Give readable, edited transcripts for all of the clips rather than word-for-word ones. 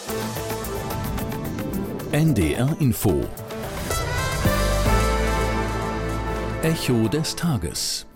NDR Info. Echo des Tages.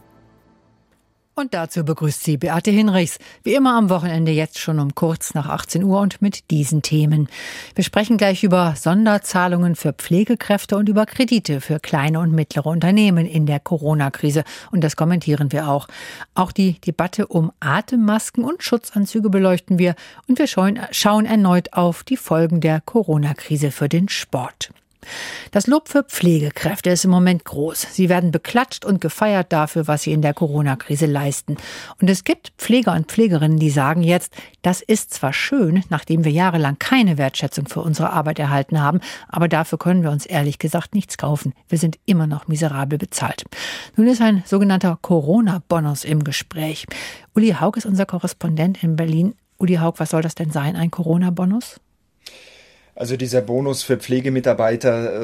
Und dazu begrüßt sie Beate Hinrichs, wie immer am Wochenende jetzt schon um kurz nach 18 Uhr und mit diesen Themen. Wir sprechen gleich über Sonderzahlungen für Pflegekräfte und über Kredite für kleine und mittlere Unternehmen in der Corona-Krise. Und das kommentieren wir auch. Auch die Debatte um Atemmasken und Schutzanzüge beleuchten wir. Und wir schauen erneut auf die Folgen der Corona-Krise für den Sport. Das Lob für Pflegekräfte ist im Moment groß. Sie werden beklatscht und gefeiert dafür, was sie in der Corona-Krise leisten. Und es gibt Pfleger und Pflegerinnen, die sagen jetzt, das ist zwar schön, nachdem wir jahrelang keine Wertschätzung für unsere Arbeit erhalten haben, aber dafür können wir uns ehrlich gesagt nichts kaufen. Wir sind immer noch miserabel bezahlt. Nun ist ein sogenannter Corona-Bonus im Gespräch. Uli Haug ist unser Korrespondent in Berlin. Uli Haug, was soll das denn sein, ein Corona-Bonus? Also dieser Bonus für Pflegemitarbeiter,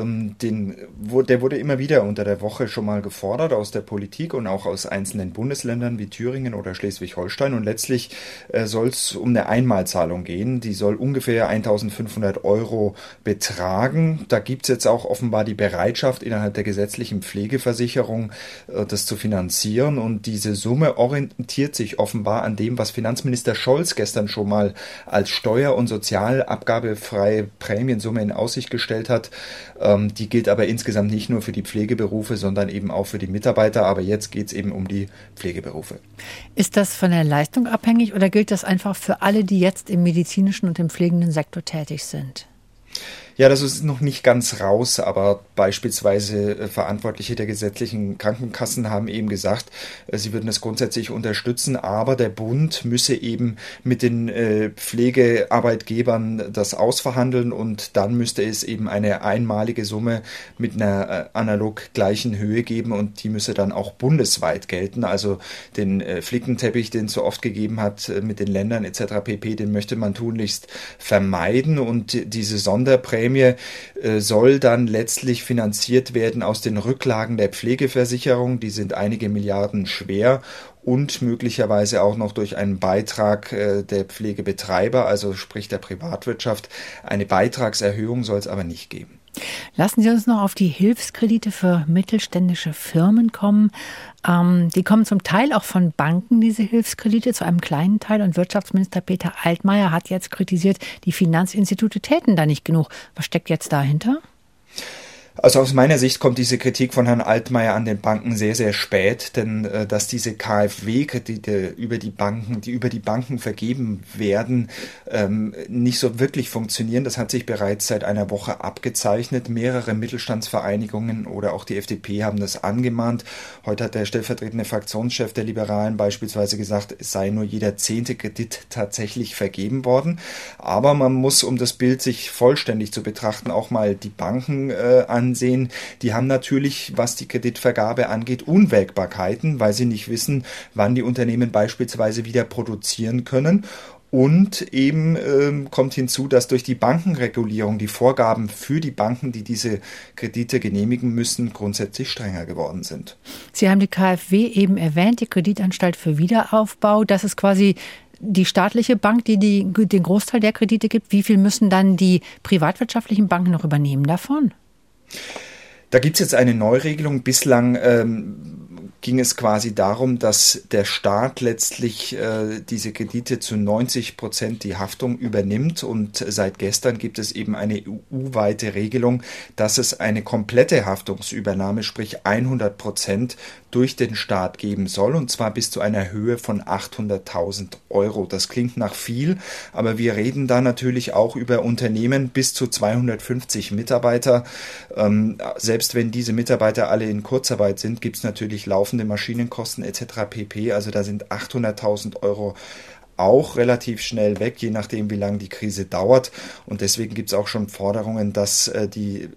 der wurde immer wieder unter der Woche schon mal gefordert aus der Politik und auch aus einzelnen Bundesländern wie Thüringen oder Schleswig-Holstein. Und letztlich soll es um eine Einmalzahlung gehen. Die soll ungefähr 1.500 € betragen. Da gibt es jetzt auch offenbar die Bereitschaft innerhalb der gesetzlichen Pflegeversicherung, das zu finanzieren. Und diese Summe orientiert sich offenbar an dem, was Finanzminister Scholz gestern schon mal als steuer- und sozialabgabefreie Prämiensumme in Aussicht gestellt hat. Die gilt aber insgesamt nicht nur für die Pflegeberufe, sondern eben auch für die Mitarbeiter. Aber jetzt geht es eben um die Pflegeberufe. Ist das von der Leistung abhängig oder gilt das einfach für alle, die jetzt im medizinischen und im pflegenden Sektor tätig sind? Ja, das ist noch nicht ganz raus, aber beispielsweise Verantwortliche der gesetzlichen Krankenkassen haben eben gesagt, sie würden es grundsätzlich unterstützen, aber der Bund müsse eben mit den Pflegearbeitgebern das ausverhandeln und dann müsste es eben eine einmalige Summe mit einer analog gleichen Höhe geben und die müsse dann auch bundesweit gelten. Also den Flickenteppich, den es so oft gegeben hat mit den Ländern etc. pp., den möchte man tunlichst vermeiden und diese Sonderprämie soll dann letztlich finanziert werden aus den Rücklagen der Pflegeversicherung. Die sind einige Milliarden schwer und möglicherweise auch noch durch einen Beitrag der Pflegebetreiber, also sprich der Privatwirtschaft. Eine Beitragserhöhung soll es aber nicht geben. Lassen Sie uns noch auf die Hilfskredite für mittelständische Firmen kommen. Die kommen zum Teil auch von Banken, diese Hilfskredite, zu einem kleinen Teil. Und Wirtschaftsminister Peter Altmaier hat jetzt kritisiert, die Finanzinstitute täten da nicht genug. Was steckt jetzt dahinter? Also aus meiner Sicht kommt diese Kritik von Herrn Altmaier an den Banken sehr, sehr spät, denn dass diese KfW-Kredite die über die Banken vergeben werden, nicht so wirklich funktionieren. Das hat sich bereits seit einer Woche abgezeichnet. Mehrere Mittelstandsvereinigungen oder auch die FDP haben das angemahnt. Heute hat der stellvertretende Fraktionschef der Liberalen beispielsweise gesagt, es sei nur jeder 10. Kredit tatsächlich vergeben worden. Aber man muss, um das Bild sich vollständig zu betrachten, auch mal die Banken ansehen. Die haben natürlich, was die Kreditvergabe angeht, Unwägbarkeiten, weil sie nicht wissen, wann die Unternehmen beispielsweise wieder produzieren können. Und eben kommt hinzu, dass durch die Bankenregulierung die Vorgaben für die Banken, die diese Kredite genehmigen müssen, grundsätzlich strenger geworden sind. Sie haben die KfW eben erwähnt, die Kreditanstalt für Wiederaufbau. Das ist quasi die staatliche Bank, die den Großteil der Kredite gibt. Wie viel müssen dann die privatwirtschaftlichen Banken noch übernehmen davon? Da gibt es jetzt eine Neuregelung. Bislang ging es quasi darum, dass der Staat letztlich diese Kredite zu 90% die Haftung übernimmt. Und seit gestern gibt es eben eine EU-weite Regelung, dass es eine komplette Haftungsübernahme, sprich 100%, durch den Staat geben soll, und zwar bis zu einer Höhe von 800.000 €. Das klingt nach viel, aber wir reden da natürlich auch über Unternehmen bis zu 250 Mitarbeiter. Selbst wenn diese Mitarbeiter alle in Kurzarbeit sind, gibt es natürlich laufende Maschinenkosten etc. pp. Also da sind 800.000 € auch relativ schnell weg, je nachdem, wie lange die Krise dauert. Und deswegen gibt es auch schon Forderungen, dass die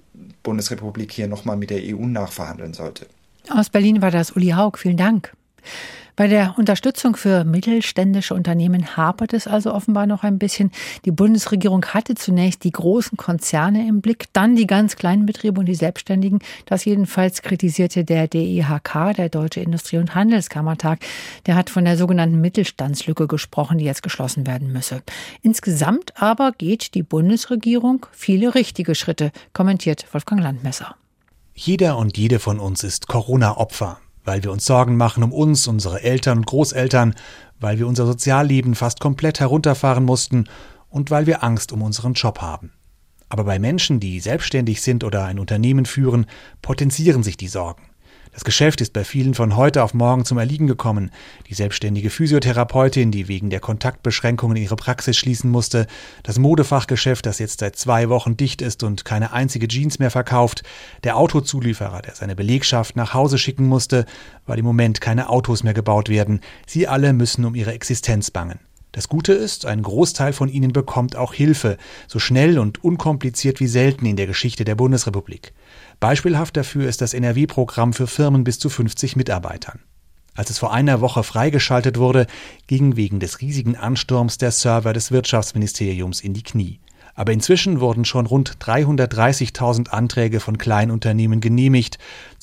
Bundesrepublik hier nochmal mit der EU nachverhandeln sollte. Aus Berlin war das Uli Haug. Vielen Dank. Bei der Unterstützung für mittelständische Unternehmen hapert es also offenbar noch ein bisschen. Die Bundesregierung hatte zunächst die großen Konzerne im Blick, dann die ganz kleinen Betriebe und die Selbstständigen. Das jedenfalls kritisierte der DIHK, der Deutsche Industrie- und Handelskammertag. Der hat von der sogenannten Mittelstandslücke gesprochen, die jetzt geschlossen werden müsse. Insgesamt aber geht die Bundesregierung viele richtige Schritte, kommentiert Wolfgang Landmesser. Jeder und jede von uns ist Corona-Opfer, weil wir uns Sorgen machen um uns, unsere Eltern und Großeltern, weil wir unser Sozialleben fast komplett herunterfahren mussten und weil wir Angst um unseren Job haben. Aber bei Menschen, die selbstständig sind oder ein Unternehmen führen, potenzieren sich die Sorgen. Das Geschäft ist bei vielen von heute auf morgen zum Erliegen gekommen. Die selbstständige Physiotherapeutin, die wegen der Kontaktbeschränkungen ihre Praxis schließen musste, das Modefachgeschäft, das jetzt seit 2 Wochen dicht ist und keine einzige Jeans mehr verkauft, der Autozulieferer, der seine Belegschaft nach Hause schicken musste, weil im Moment keine Autos mehr gebaut werden. Sie alle müssen um ihre Existenz bangen. Das Gute ist, ein Großteil von ihnen bekommt auch Hilfe, so schnell und unkompliziert wie selten in der Geschichte der Bundesrepublik. Beispielhaft dafür ist das NRW-Programm für Firmen bis zu 50 Mitarbeitern. Als es vor einer Woche freigeschaltet wurde, ging wegen des riesigen Ansturms der Server des Wirtschaftsministeriums in die Knie. Aber inzwischen wurden schon rund 330.000 Anträge von Kleinunternehmen genehmigt.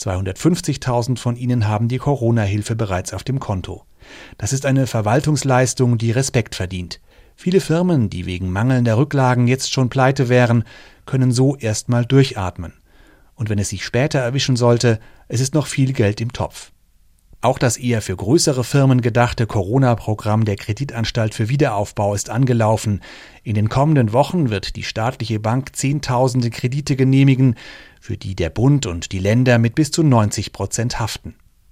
250.000 von ihnen haben die Corona-Hilfe bereits auf dem Konto. Das ist eine Verwaltungsleistung, die Respekt verdient. Viele Firmen, die wegen mangelnder Rücklagen jetzt schon pleite wären, können so erstmal durchatmen. Und wenn es sich später erwischen sollte, es ist noch viel Geld im Topf. Auch das eher für größere Firmen gedachte Corona-Programm der Kreditanstalt für Wiederaufbau ist angelaufen. In den kommenden Wochen wird die staatliche Bank Zehntausende Kredite genehmigen, für die der Bund und die Länder mit bis zu 90% haften.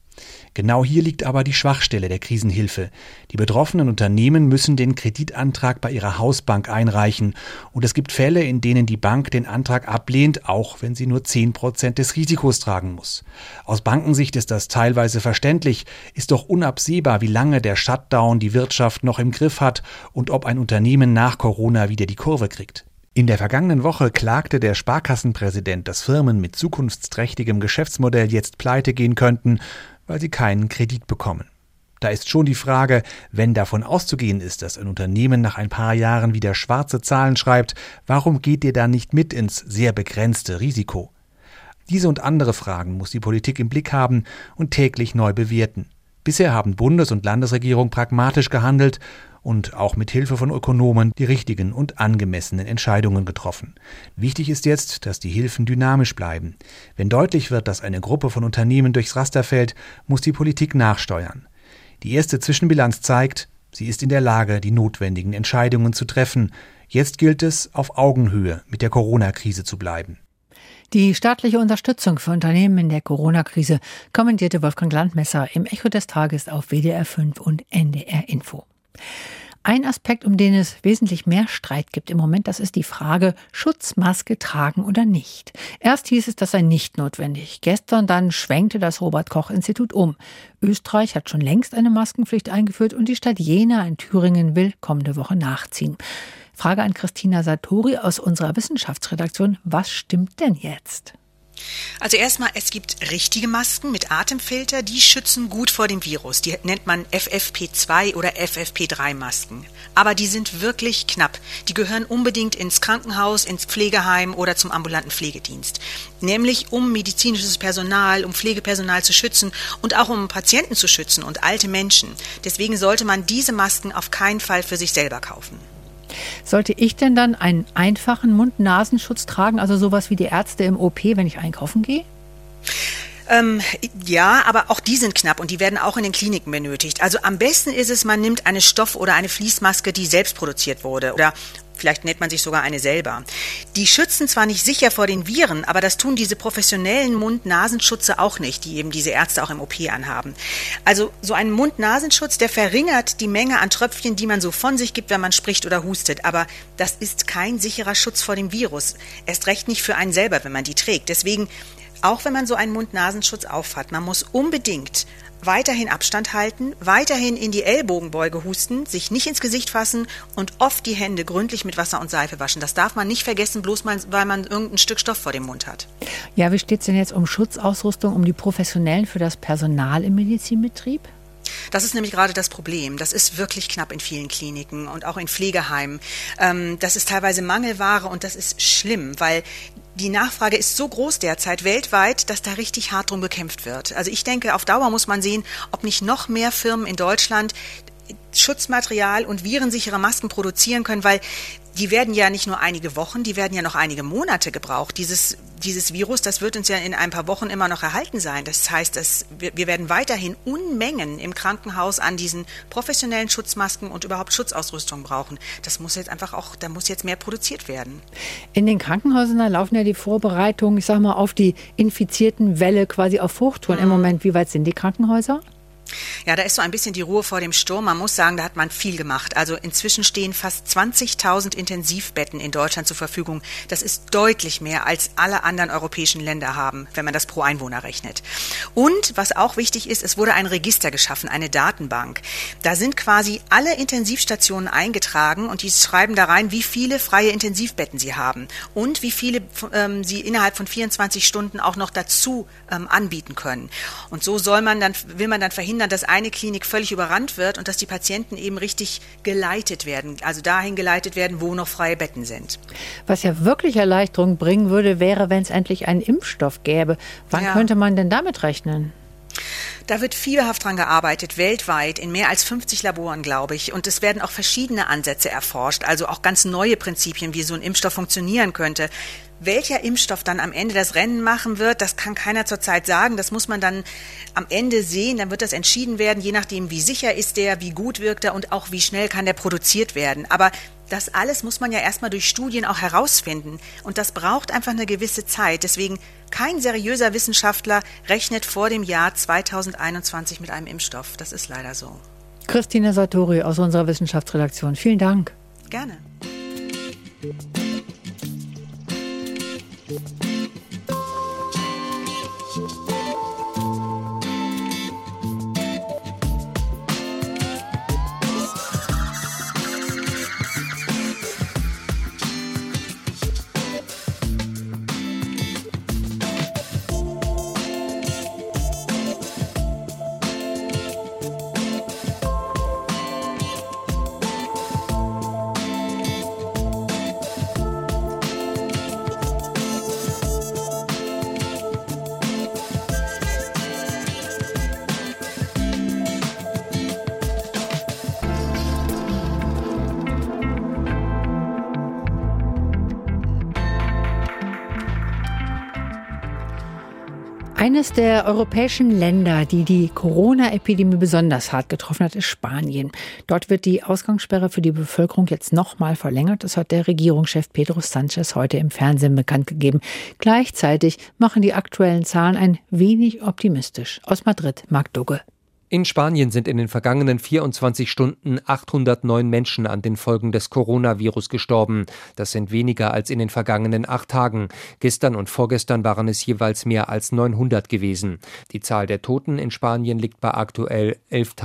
Genau hier liegt aber die Schwachstelle der Krisenhilfe. Die betroffenen Unternehmen müssen den Kreditantrag bei ihrer Hausbank einreichen. Und es gibt Fälle, in denen die Bank den Antrag ablehnt, auch wenn sie nur 10% des Risikos tragen muss. Aus Bankensicht ist das teilweise verständlich, ist doch unabsehbar, wie lange der Shutdown die Wirtschaft noch im Griff hat und ob ein Unternehmen nach Corona wieder die Kurve kriegt. In der vergangenen Woche klagte der Sparkassenpräsident, dass Firmen mit zukunftsträchtigem Geschäftsmodell jetzt pleite gehen könnten, weil sie keinen Kredit bekommen. Da ist schon die Frage, wenn davon auszugehen ist, dass ein Unternehmen nach ein paar Jahren wieder schwarze Zahlen schreibt, warum geht ihr da nicht mit ins sehr begrenzte Risiko? Diese und andere Fragen muss die Politik im Blick haben und täglich neu bewerten. Bisher haben Bundes- und Landesregierung pragmatisch gehandelt und auch mit Hilfe von Ökonomen die richtigen und angemessenen Entscheidungen getroffen. Wichtig ist jetzt, dass die Hilfen dynamisch bleiben. Wenn deutlich wird, dass eine Gruppe von Unternehmen durchs Raster fällt, muss die Politik nachsteuern. Die erste Zwischenbilanz zeigt, sie ist in der Lage, die notwendigen Entscheidungen zu treffen. Jetzt gilt es, auf Augenhöhe mit der Corona-Krise zu bleiben. Die staatliche Unterstützung für Unternehmen in der Corona-Krise kommentierte Wolfgang Landmesser im Echo des Tages auf WDR 5 und NDR Info. Ein Aspekt, um den es wesentlich mehr Streit gibt im Moment, das ist die Frage, Schutzmaske tragen oder nicht. Erst hieß es, das sei nicht notwendig. Gestern dann schwenkte das Robert-Koch-Institut um. Österreich hat schon längst eine Maskenpflicht eingeführt und die Stadt Jena in Thüringen will kommende Woche nachziehen. Frage an Christina Sartori aus unserer Wissenschaftsredaktion. Was stimmt denn jetzt? Also erstmal, es gibt richtige Masken mit Atemfilter, die schützen gut vor dem Virus. Die nennt man FFP2 oder FFP3 Aber die sind wirklich knapp. Die gehören unbedingt ins Krankenhaus, ins Pflegeheim oder zum ambulanten Pflegedienst. Nämlich um medizinisches Personal, um Pflegepersonal zu schützen und auch um Patienten zu schützen und alte Menschen. Deswegen sollte man diese Masken auf keinen Fall für sich selber kaufen. Sollte ich denn dann einen einfachen Mund-Nasenschutz tragen, also sowas wie die Ärzte im OP, wenn ich einkaufen gehe? Ja, aber auch die sind knapp und die werden auch in den Kliniken benötigt. Also am besten ist es, man nimmt eine Stoff- oder eine Fließmaske, die selbst produziert wurde. Oder vielleicht näht man sich sogar eine selber. Die schützen zwar nicht sicher vor den Viren, aber das tun diese professionellen Mund-Nasenschutze auch nicht, die eben diese Ärzte auch im OP anhaben. Also so ein Mund-Nasenschutz, der verringert die Menge an Tröpfchen, die man so von sich gibt, wenn man spricht oder hustet. Aber das ist kein sicherer Schutz vor dem Virus. Erst recht nicht für einen selber, wenn man die trägt. Deswegen, auch wenn man so einen Mund-Nasenschutz aufhat, man muss unbedingt weiterhin Abstand halten, weiterhin in die Ellbogenbeuge husten, sich nicht ins Gesicht fassen und oft die Hände gründlich mit Wasser und Seife waschen. Das darf man nicht vergessen, bloß mal, weil man irgendein Stück Stoff vor dem Mund hat. Ja, wie steht es denn jetzt um Schutzausrüstung, um die Professionellen für das Personal im Medizinbetrieb? Das ist nämlich gerade das Problem. Das ist wirklich knapp in vielen Kliniken und auch in Pflegeheimen. Das ist teilweise Mangelware und das ist schlimm, weil die Nachfrage ist so groß derzeit weltweit, dass da richtig hart drum gekämpft wird. Also ich denke, auf Dauer muss man sehen, ob nicht noch mehr Firmen in Deutschland Schutzmaterial und virensichere Masken produzieren können, weil die werden ja nicht nur einige Wochen, die werden ja noch einige Monate gebraucht. Dieses Virus, das wird uns ja in ein paar Wochen immer noch erhalten sein. Das heißt, wir werden weiterhin Unmengen im Krankenhaus an diesen professionellen Schutzmasken und überhaupt Schutzausrüstung brauchen. Das muss jetzt einfach auch, da muss jetzt mehr produziert werden. In den Krankenhäusern, da laufen ja die Vorbereitungen, ich sag mal, auf die infizierten Welle quasi auf Hochtouren im Moment. Wie weit sind die Krankenhäuser? Ja, da ist so ein bisschen die Ruhe vor dem Sturm. Man muss sagen, da hat man viel gemacht. Also inzwischen stehen fast 20.000 Intensivbetten in Deutschland zur Verfügung. Das ist deutlich mehr, als alle anderen europäischen Länder haben, wenn man das pro Einwohner rechnet. Und was auch wichtig ist, es wurde ein Register geschaffen, eine Datenbank. Da sind quasi alle Intensivstationen eingetragen und die schreiben da rein, wie viele freie Intensivbetten sie haben und wie viele sie innerhalb von 24 Stunden auch noch dazu anbieten können. Und so will man dann verhindern, dass eine Klinik völlig überrannt wird und dass die Patienten eben richtig geleitet werden, also dahin geleitet werden, wo noch freie Betten sind. Was ja wirklich Erleichterung bringen würde, wäre, wenn es endlich einen Impfstoff gäbe. Wann könnte man denn damit rechnen? Da wird fieberhaft dran gearbeitet, weltweit, in mehr als 50 Laboren, glaube ich. Und es werden auch verschiedene Ansätze erforscht, also auch ganz neue Prinzipien, wie so ein Impfstoff funktionieren könnte. Welcher Impfstoff dann am Ende das Rennen machen wird, das kann keiner zurzeit sagen. Das muss man dann am Ende sehen. Dann wird das entschieden werden, je nachdem, wie sicher ist der, wie gut wirkt er und auch wie schnell kann der produziert werden. Aber das alles muss man ja erstmal durch Studien auch herausfinden. Und das braucht einfach eine gewisse Zeit. Deswegen kein seriöser Wissenschaftler rechnet vor dem Jahr 2021 mit einem Impfstoff. Das ist leider so. Christine Sartori aus unserer Wissenschaftsredaktion. Vielen Dank. Gerne. Eines der europäischen Länder, die die Corona-Epidemie besonders hart getroffen hat, ist Spanien. Dort wird die Ausgangssperre für die Bevölkerung jetzt nochmal verlängert. Das hat der Regierungschef Pedro Sánchez heute im Fernsehen bekannt gegeben. Gleichzeitig machen die aktuellen Zahlen ein wenig optimistisch. Aus Madrid, Marc Dugge. In Spanien sind in den vergangenen 24 Stunden 809 Menschen an den Folgen des Coronavirus gestorben. Das sind weniger als in den vergangenen 8 Tagen. Gestern und vorgestern waren es jeweils mehr als 900 gewesen. Die Zahl der Toten in Spanien liegt bei aktuell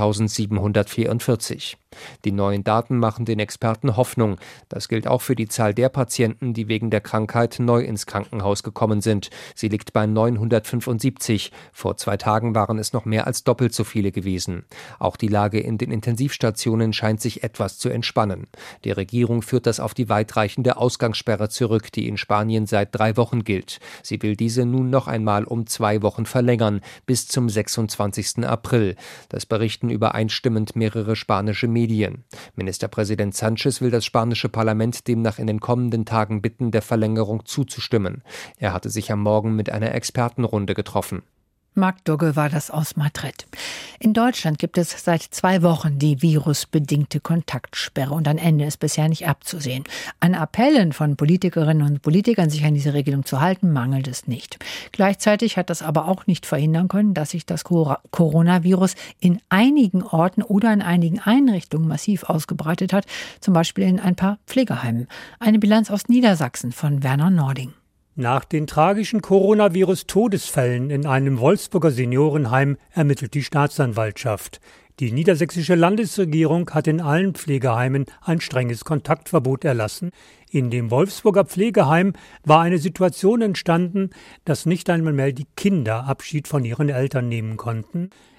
11.744. Die neuen Daten machen den Experten Hoffnung. Das gilt auch für die Zahl der Patienten, die wegen der Krankheit neu ins Krankenhaus gekommen sind. Sie liegt bei 975. Vor 2 Tagen waren es noch mehr als doppelt so viele gewesen. Auch die Lage in den Intensivstationen scheint sich etwas zu entspannen. Die Regierung führt das auf die weitreichende Ausgangssperre zurück, die in Spanien seit 3 Wochen gilt. Sie will diese nun noch einmal um 2 Wochen verlängern, bis zum 26. April. Das berichten übereinstimmend mehrere spanische Medien. Ministerpräsident Sánchez will das spanische Parlament demnach in den kommenden Tagen bitten, der Verlängerung zuzustimmen. Er hatte sich am Morgen mit einer Expertenrunde getroffen. Marc Dugge war das aus Madrid. In Deutschland gibt es seit 2 Wochen die virusbedingte Kontaktsperre und ein Ende ist bisher nicht abzusehen. An Appellen von Politikerinnen und Politikern, sich an diese Regelung zu halten, mangelt es nicht. Gleichzeitig hat das aber auch nicht verhindern können, dass sich das Coronavirus in einigen Orten oder in einigen Einrichtungen massiv ausgebreitet hat, zum Beispiel in ein paar Pflegeheimen. Eine Bilanz aus Niedersachsen von Werner Nording. Nach den tragischen Coronavirus-Todesfällen in einem Wolfsburger Seniorenheim ermittelt die Staatsanwaltschaft. Die niedersächsische Landesregierung hat in allen Pflegeheimen ein strenges Kontaktverbot erlassen. In dem Wolfsburger Pflegeheim war eine Situation entstanden, dass nicht einmal mehr die Kinder Abschied von ihren Eltern nehmen konnten.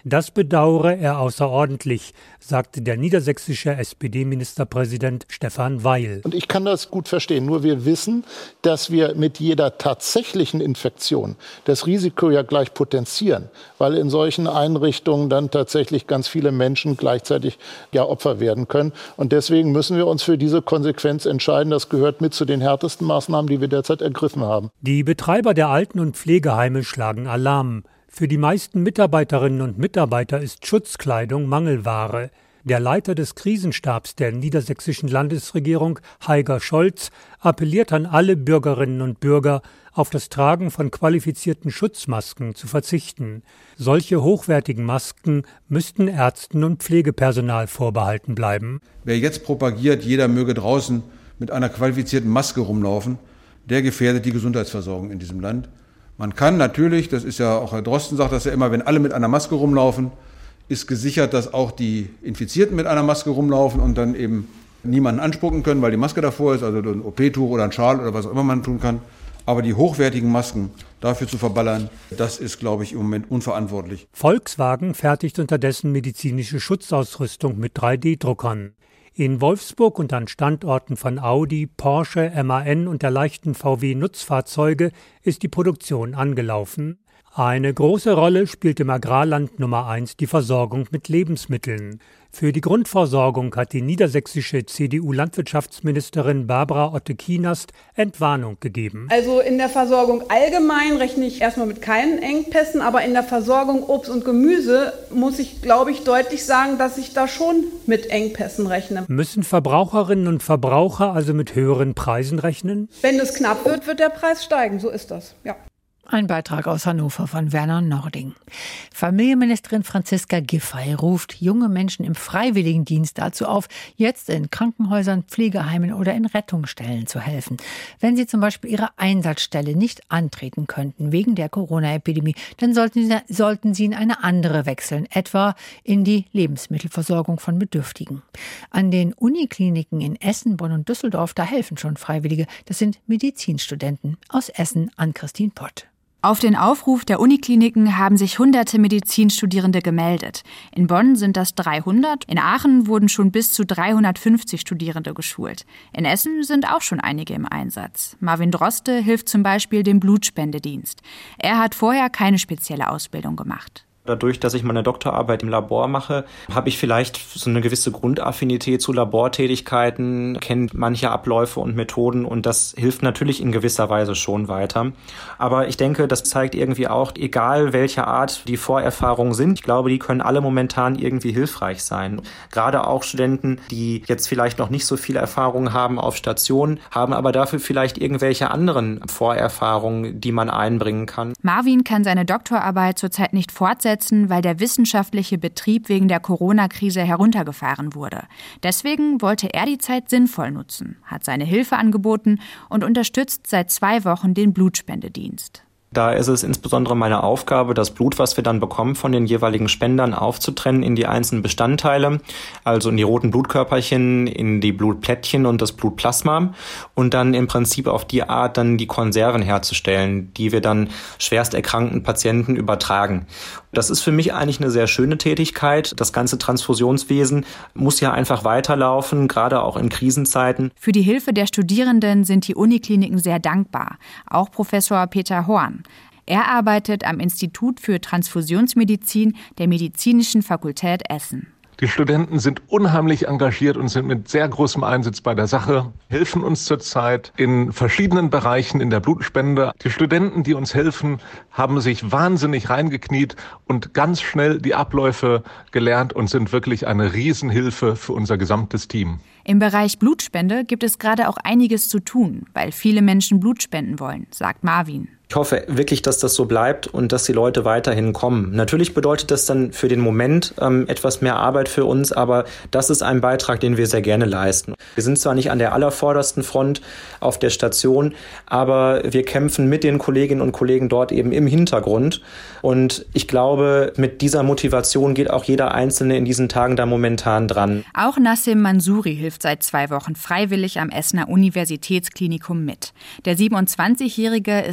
Das bedauere er außerordentlich, sagte der niedersächsische SPD-Ministerpräsident Stefan Weil. Und ich kann das gut verstehen. Nur wir wissen, dass wir mit jeder tatsächlichen Infektion das Risiko ja gleich potenzieren, weil in solchen Einrichtungen dann tatsächlich ganz viele Menschen gleichzeitig ja Opfer werden können. Und deswegen müssen wir uns für diese Konsequenz entscheiden. Das gehört mit zu den härtesten Maßnahmen, die wir derzeit ergriffen haben. Die Betreiber der Alten- und Pflegeheime schlagen Alarm. Für die meisten Mitarbeiterinnen und Mitarbeiter ist Schutzkleidung Mangelware. Der Leiter des Krisenstabs der niedersächsischen Landesregierung, Heiger Scholz, appelliert an alle Bürgerinnen und Bürger, auf das Tragen von qualifizierten Schutzmasken zu verzichten. Solche hochwertigen Masken müssten Ärzten und Pflegepersonal vorbehalten bleiben. Wer jetzt propagiert, jeder möge draußen mit einer qualifizierten Maske rumlaufen, der gefährdet die Gesundheitsversorgung in diesem Land. Man kann natürlich, das ist ja auch Herr Drosten sagt das ja immer, wenn alle mit einer Maske rumlaufen, ist gesichert, dass auch die Infizierten mit einer Maske rumlaufen und dann eben niemanden anspucken können, weil die Maske davor ist, also ein OP-Tuch oder ein Schal oder was auch immer man tun kann. Aber die hochwertigen Masken dafür zu verballern, das ist, glaube ich, im Moment unverantwortlich. Volkswagen fertigt unterdessen medizinische Schutzausrüstung mit 3D-Druckern. In Wolfsburg und an Standorten von Audi, Porsche, MAN und der leichten VW-Nutzfahrzeuge ist die Produktion angelaufen. Eine große Rolle spielt im Agrarland Nummer 1 die Versorgung mit Lebensmitteln. Für die Grundversorgung hat die niedersächsische CDU-Landwirtschaftsministerin Barbara Otte-Kienast Entwarnung gegeben. Also in der Versorgung allgemein rechne ich erstmal mit keinen Engpässen, aber in der Versorgung Obst und Gemüse muss ich, glaube ich, deutlich sagen, dass ich da schon mit Engpässen rechne. Müssen Verbraucherinnen und Verbraucher also mit höheren Preisen rechnen? Wenn es knapp wird, wird der Preis steigen, so ist das, ja. Ein Beitrag aus Hannover von Werner Nording. Familienministerin Franziska Giffey ruft junge Menschen im Freiwilligendienst dazu auf, jetzt in Krankenhäusern, Pflegeheimen oder in Rettungsstellen zu helfen. Wenn sie zum Beispiel ihre Einsatzstelle nicht antreten könnten wegen der Corona-Epidemie, dann sollten sie in eine andere wechseln, etwa in die Lebensmittelversorgung von Bedürftigen. An den Unikliniken in Essen, Bonn und Düsseldorf, da helfen schon Freiwillige. Das sind Medizinstudenten. Aus Essen Ann-Christine Pott. Auf den Aufruf der Unikliniken haben sich hunderte Medizinstudierende gemeldet. In Bonn sind das 300, in Aachen wurden schon bis zu 350 Studierende geschult. In Essen sind auch schon einige im Einsatz. Marvin Droste hilft zum Beispiel dem Blutspendedienst. Er hat vorher keine spezielle Ausbildung gemacht. Dadurch, dass ich meine Doktorarbeit im Labor mache, habe ich vielleicht so eine gewisse Grundaffinität zu Labortätigkeiten, kenne manche Abläufe und Methoden und das hilft natürlich in gewisser Weise schon weiter. Aber ich denke, das zeigt irgendwie auch, egal welcher Art die Vorerfahrungen sind, ich glaube, die können alle momentan irgendwie hilfreich sein. Gerade auch Studenten, die jetzt vielleicht noch nicht so viel Erfahrung haben auf Station, haben aber dafür vielleicht irgendwelche anderen Vorerfahrungen, die man einbringen kann. Marvin kann seine Doktorarbeit zurzeit nicht fortsetzen, weil der wissenschaftliche Betrieb wegen der Corona-Krise heruntergefahren wurde. Deswegen wollte er die Zeit sinnvoll nutzen, hat seine Hilfe angeboten und unterstützt seit 2 Wochen den Blutspendedienst. Da ist es insbesondere meine Aufgabe, das Blut, was wir dann bekommen, von den jeweiligen Spendern aufzutrennen in die einzelnen Bestandteile, also in die roten Blutkörperchen, in die Blutplättchen und das Blutplasma und dann im Prinzip auf die Art dann die Konserven herzustellen, die wir dann schwerst erkrankten Patienten übertragen. Das ist für mich eigentlich eine sehr schöne Tätigkeit. Das ganze Transfusionswesen muss ja einfach weiterlaufen, gerade auch in Krisenzeiten. Für die Hilfe der Studierenden sind die Unikliniken sehr dankbar. Auch Professor Peter Horn. Er arbeitet am Institut für Transfusionsmedizin der Medizinischen Fakultät Essen. Die Studenten sind unheimlich engagiert und sind mit sehr großem Einsatz bei der Sache, helfen uns zurzeit in verschiedenen Bereichen in der Blutspende. Die Studenten, die uns helfen, haben sich wahnsinnig reingekniet und ganz schnell die Abläufe gelernt und sind wirklich eine Riesenhilfe für unser gesamtes Team. Im Bereich Blutspende gibt es gerade auch einiges zu tun, weil viele Menschen Blut spenden wollen, sagt Marvin. Ich hoffe wirklich, dass das so bleibt und dass die Leute weiterhin kommen. Natürlich bedeutet das dann für den Moment etwas mehr Arbeit für uns, aber das ist ein Beitrag, den wir sehr gerne leisten. Wir sind zwar nicht an der allervordersten Front auf der Station, aber wir kämpfen mit den Kolleginnen und Kollegen dort eben im Hintergrund. Und ich glaube, mit dieser Motivation geht auch jeder Einzelne in diesen Tagen da momentan dran. Auch Nassim Mansouri hilft seit 2 Wochen freiwillig am Essener Universitätsklinikum mit. Der 27-Jährige ist im 9.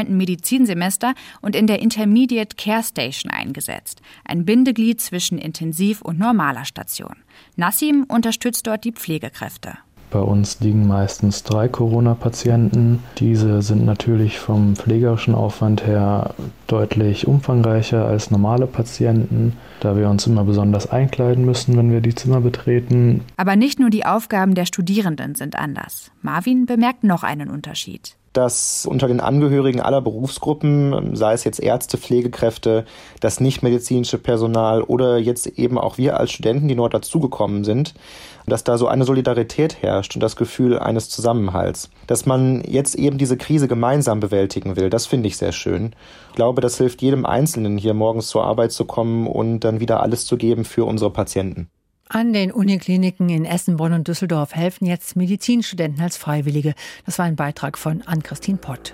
9. Medizinsemester und in der Intermediate Care Station eingesetzt, ein Bindeglied zwischen Intensiv- und normaler Station. Nassim unterstützt dort die Pflegekräfte. Bei uns liegen meistens 3 Corona-Patienten. Diese sind natürlich vom pflegerischen Aufwand her deutlich umfangreicher als normale Patienten, da wir uns immer besonders einkleiden müssen, wenn wir die Zimmer betreten. Aber nicht nur die Aufgaben der Studierenden sind anders. Marvin bemerkt noch einen Unterschied. Dass unter den Angehörigen aller Berufsgruppen, sei es jetzt Ärzte, Pflegekräfte, das nichtmedizinische Personal oder jetzt eben auch wir als Studenten, die neu dazugekommen sind, dass da so eine Solidarität herrscht und das Gefühl eines Zusammenhalts. Dass man jetzt eben diese Krise gemeinsam bewältigen will, das finde ich sehr schön. Ich glaube, das hilft jedem Einzelnen, hier morgens zur Arbeit zu kommen und dann wieder alles zu geben für unsere Patienten. An den Unikliniken in Essen, Bonn und Düsseldorf helfen jetzt Medizinstudenten als Freiwillige. Das war ein Beitrag von Ann-Christine Pott.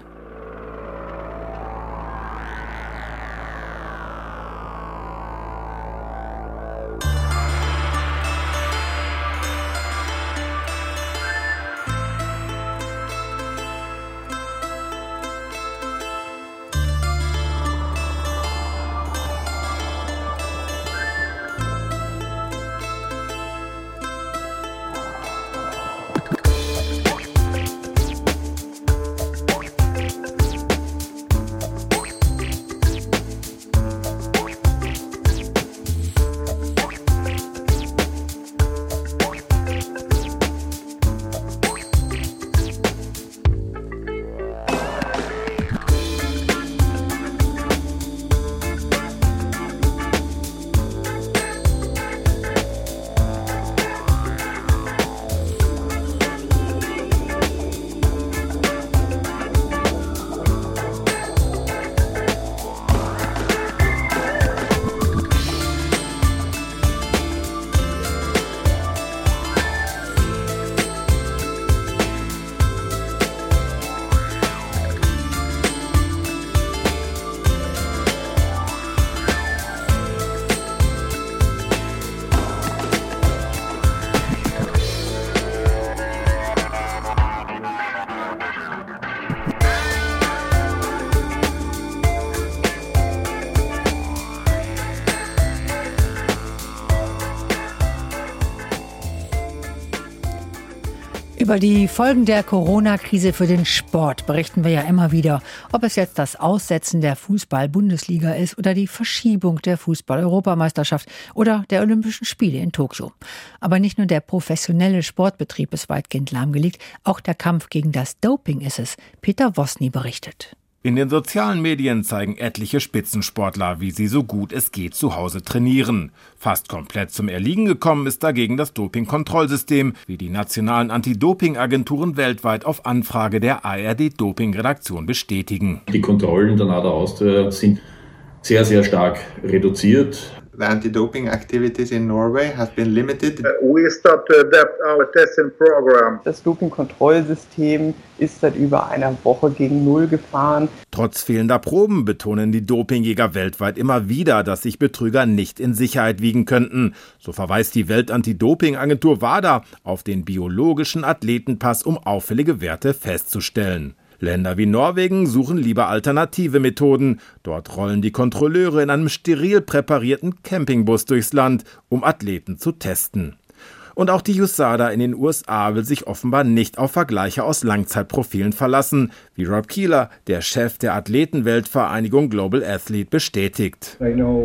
Über die Folgen der Corona-Krise für den Sport berichten wir ja immer wieder. Ob es jetzt das Aussetzen der Fußball-Bundesliga ist oder die Verschiebung der Fußball-Europameisterschaft oder der Olympischen Spiele in Tokio. Aber nicht nur der professionelle Sportbetrieb ist weitgehend lahmgelegt, auch der Kampf gegen das Doping ist es. Peter Wosny berichtet. In den sozialen Medien zeigen etliche Spitzensportler, wie sie so gut es geht zu Hause trainieren. Fast komplett zum Erliegen gekommen ist dagegen das Dopingkontrollsystem, wie die nationalen Anti-Doping-Agenturen weltweit auf Anfrage der ARD-Doping-Redaktion bestätigen. Die Kontrollen der NADA Austria sind sehr, sehr stark reduziert. The anti-doping activities in Norway have been limited. We start to adapt our testing program. Das Dopingkontrollsystem ist seit über einer Woche gegen Null gefahren. Trotz fehlender Proben betonen die Dopingjäger weltweit immer wieder, dass sich Betrüger nicht in Sicherheit wiegen könnten. So verweist die Welt-Anti-Doping-Agentur WADA auf den biologischen Athletenpass, um auffällige Werte festzustellen. Länder wie Norwegen suchen lieber alternative Methoden. Dort rollen die Kontrolleure in einem steril präparierten Campingbus durchs Land, um Athleten zu testen. Und auch die USADA in den USA will sich offenbar nicht auf Vergleiche aus Langzeitprofilen verlassen, wie Rob Keeler, der Chef der Athletenweltvereinigung Global Athlete, bestätigt.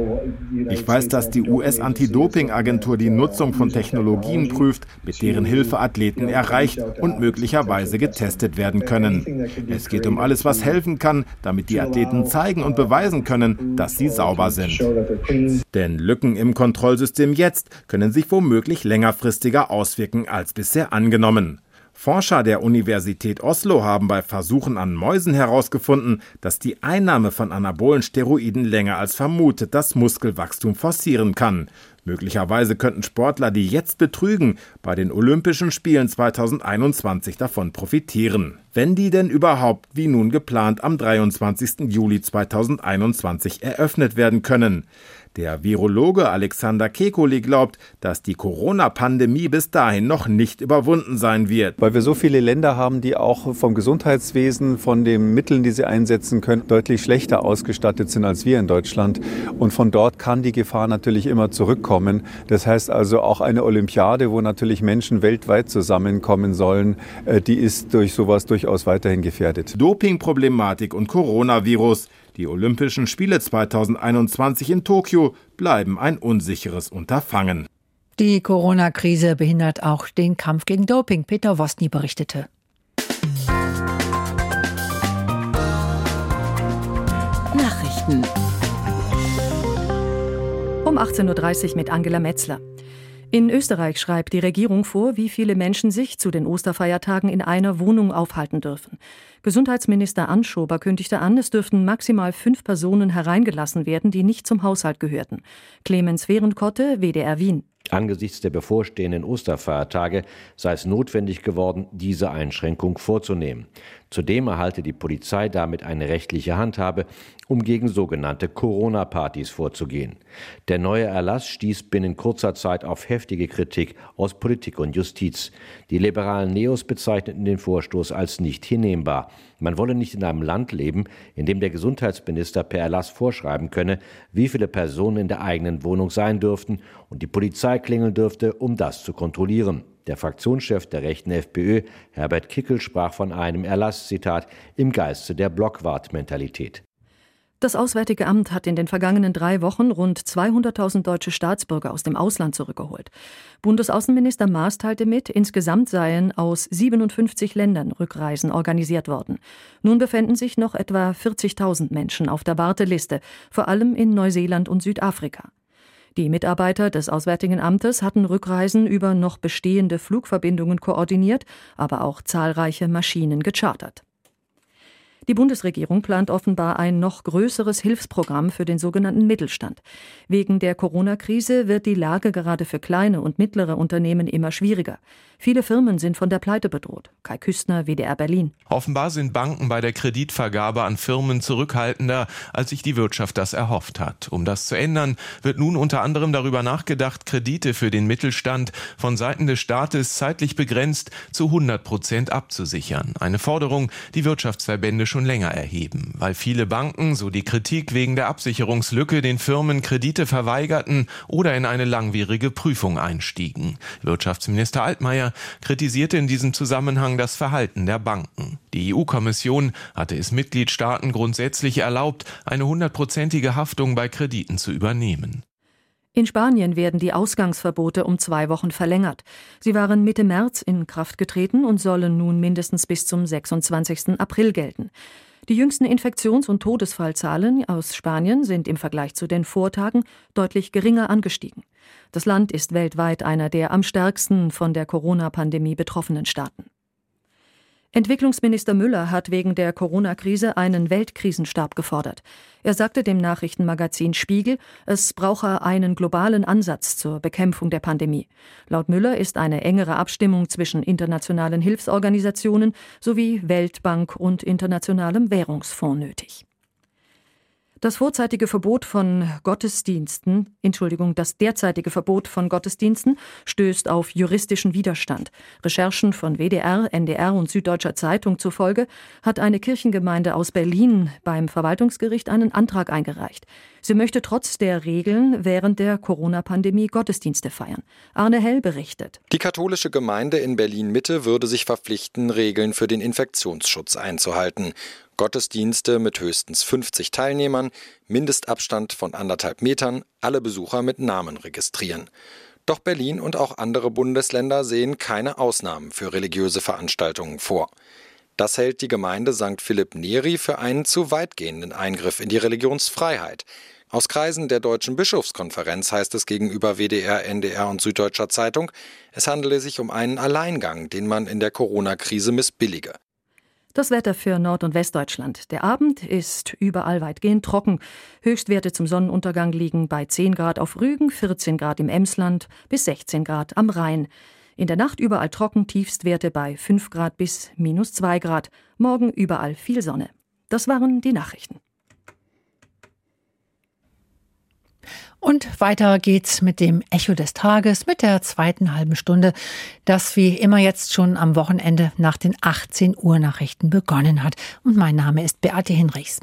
Ich weiß, dass die US-Anti-Doping-Agentur die Nutzung von Technologien prüft, mit deren Hilfe Athleten erreicht und möglicherweise getestet werden können. Es geht um alles, was helfen kann, damit die Athleten zeigen und beweisen können, dass sie sauber sind. Denn Lücken im Kontrollsystem jetzt können sich womöglich längerfristig auswirken als bisher angenommen. Forscher der Universität Oslo haben bei Versuchen an Mäusen herausgefunden, dass die Einnahme von anabolen Steroiden länger als vermutet das Muskelwachstum forcieren kann. Möglicherweise könnten Sportler, die jetzt betrügen, bei den Olympischen Spielen 2021 davon profitieren. Wenn die denn überhaupt, wie nun geplant, am 23. Juli 2021 eröffnet werden können. Der Virologe Alexander Kekulé glaubt, dass die Corona-Pandemie bis dahin noch nicht überwunden sein wird. Weil wir so viele Länder haben, die auch vom Gesundheitswesen, von den Mitteln, die sie einsetzen können, deutlich schlechter ausgestattet sind als wir in Deutschland. Und von dort kann die Gefahr natürlich immer zurückkommen. Das heißt also auch eine Olympiade, wo natürlich Menschen weltweit zusammenkommen sollen, die ist durch sowas durchaus weiterhin gefährdet. Dopingproblematik und Coronavirus. Die Olympischen Spiele 2021 in Tokio bleiben ein unsicheres Unterfangen. Die Corona-Krise behindert auch den Kampf gegen Doping. Peter Wostny berichtete. Nachrichten. Um 18.30 Uhr mit Angela Metzler. In Österreich schreibt die Regierung vor, wie viele Menschen sich zu den Osterfeiertagen in einer Wohnung aufhalten dürfen. Gesundheitsminister Anschober kündigte an, es dürften maximal 5 Personen hereingelassen werden, die nicht zum Haushalt gehörten. Clemens Fehrenkotte, WDR Wien. Angesichts der bevorstehenden Osterfeiertage sei es notwendig geworden, diese Einschränkung vorzunehmen. Zudem erhalte die Polizei damit eine rechtliche Handhabe, um gegen sogenannte Corona-Partys vorzugehen. Der neue Erlass stieß binnen kurzer Zeit auf heftige Kritik aus Politik und Justiz. Die liberalen Neos bezeichneten den Vorstoß als nicht hinnehmbar. Man wolle nicht in einem Land leben, in dem der Gesundheitsminister per Erlass vorschreiben könne, wie viele Personen in der eigenen Wohnung sein dürften und die Polizei klingeln dürfte, um das zu kontrollieren. Der Fraktionschef der rechten FPÖ, Herbert Kickl, sprach von einem Erlass, Zitat, im Geiste der Blockwart-Mentalität. Das Auswärtige Amt hat in den vergangenen 3 Wochen rund 200.000 deutsche Staatsbürger aus dem Ausland zurückgeholt. Bundesaußenminister Maas teilte mit, insgesamt seien aus 57 Ländern Rückreisen organisiert worden. Nun befänden sich noch etwa 40.000 Menschen auf der Warteliste, vor allem in Neuseeland und Südafrika. Die Mitarbeiter des Auswärtigen Amtes hatten Rückreisen über noch bestehende Flugverbindungen koordiniert, aber auch zahlreiche Maschinen gechartert. Die Bundesregierung plant offenbar ein noch größeres Hilfsprogramm für den sogenannten Mittelstand. Wegen der Corona-Krise wird die Lage gerade für kleine und mittlere Unternehmen immer schwieriger. Viele Firmen sind von der Pleite bedroht. Kai Küstner, WDR Berlin. Offenbar sind Banken bei der Kreditvergabe an Firmen zurückhaltender, als sich die Wirtschaft das erhofft hat. Um das zu ändern, wird nun unter anderem darüber nachgedacht, Kredite für den Mittelstand von Seiten des Staates zeitlich begrenzt zu 100% abzusichern. Eine Forderung, die Wirtschaftsverbände schon länger erheben, weil viele Banken, so die Kritik, wegen der Absicherungslücke den Firmen Kredite verweigerten oder in eine langwierige Prüfung einstiegen. Wirtschaftsminister Altmaier kritisierte in diesem Zusammenhang das Verhalten der Banken. Die EU-Kommission hatte es Mitgliedstaaten grundsätzlich erlaubt, eine 100%ige Haftung bei Krediten zu übernehmen. In Spanien werden die Ausgangsverbote um 2 Wochen verlängert. Sie waren Mitte März in Kraft getreten und sollen nun mindestens bis zum 26. April gelten. Die jüngsten Infektions- und Todesfallzahlen aus Spanien sind im Vergleich zu den Vortagen deutlich geringer angestiegen. Das Land ist weltweit einer der am stärksten von der Corona-Pandemie betroffenen Staaten. Entwicklungsminister Müller hat wegen der Corona-Krise einen Weltkrisenstab gefordert. Er sagte dem Nachrichtenmagazin Spiegel, es brauche einen globalen Ansatz zur Bekämpfung der Pandemie. Laut Müller ist eine engere Abstimmung zwischen internationalen Hilfsorganisationen sowie Weltbank und Internationalem Währungsfonds nötig. Das derzeitige Verbot von Gottesdiensten stößt auf juristischen Widerstand. Recherchen von WDR, NDR und Süddeutscher Zeitung zufolge hat eine Kirchengemeinde aus Berlin beim Verwaltungsgericht einen Antrag eingereicht. Sie möchte trotz der Regeln während der Corona-Pandemie Gottesdienste feiern. Arne Hell berichtet. Die katholische Gemeinde in Berlin-Mitte würde sich verpflichten, Regeln für den Infektionsschutz einzuhalten. Gottesdienste mit höchstens 50 Teilnehmern, Mindestabstand von 1,5 Metern, alle Besucher mit Namen registrieren. Doch Berlin und auch andere Bundesländer sehen keine Ausnahmen für religiöse Veranstaltungen vor. Das hält die Gemeinde St. Philipp Neri für einen zu weitgehenden Eingriff in die Religionsfreiheit. Aus Kreisen der Deutschen Bischofskonferenz heißt es gegenüber WDR, NDR und Süddeutscher Zeitung, es handele sich um einen Alleingang, den man in der Corona-Krise missbillige. Das Wetter für Nord- und Westdeutschland. Der Abend ist überall weitgehend trocken. Höchstwerte zum Sonnenuntergang liegen bei 10 Grad auf Rügen, 14 Grad im Emsland bis 16 Grad am Rhein. In der Nacht überall trocken, Tiefstwerte bei 5 Grad bis -2 Grad. Morgen überall viel Sonne. Das waren die Nachrichten. Und weiter geht's mit dem Echo des Tages, mit der zweiten halben Stunde, das wie immer jetzt schon am Wochenende nach den 18 Uhr Nachrichten begonnen hat. Und mein Name ist Beate Hinrichs.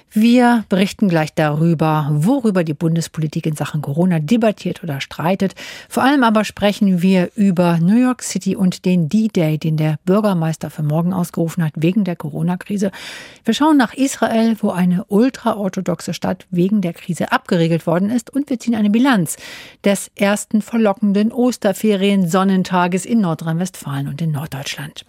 Wir berichten gleich darüber, worüber die Bundespolitik in Sachen Corona debattiert oder streitet. Vor allem aber sprechen wir über New York City und den D-Day, den der Bürgermeister für morgen ausgerufen hat wegen der Corona-Krise. Wir schauen nach Israel, wo eine ultraorthodoxe Stadt wegen der Krise abgeriegelt worden ist. Und wir ziehen eine Bilanz des ersten verlockenden Osterferien-Sonnentages in Nordrhein-Westfalen und in Norddeutschland.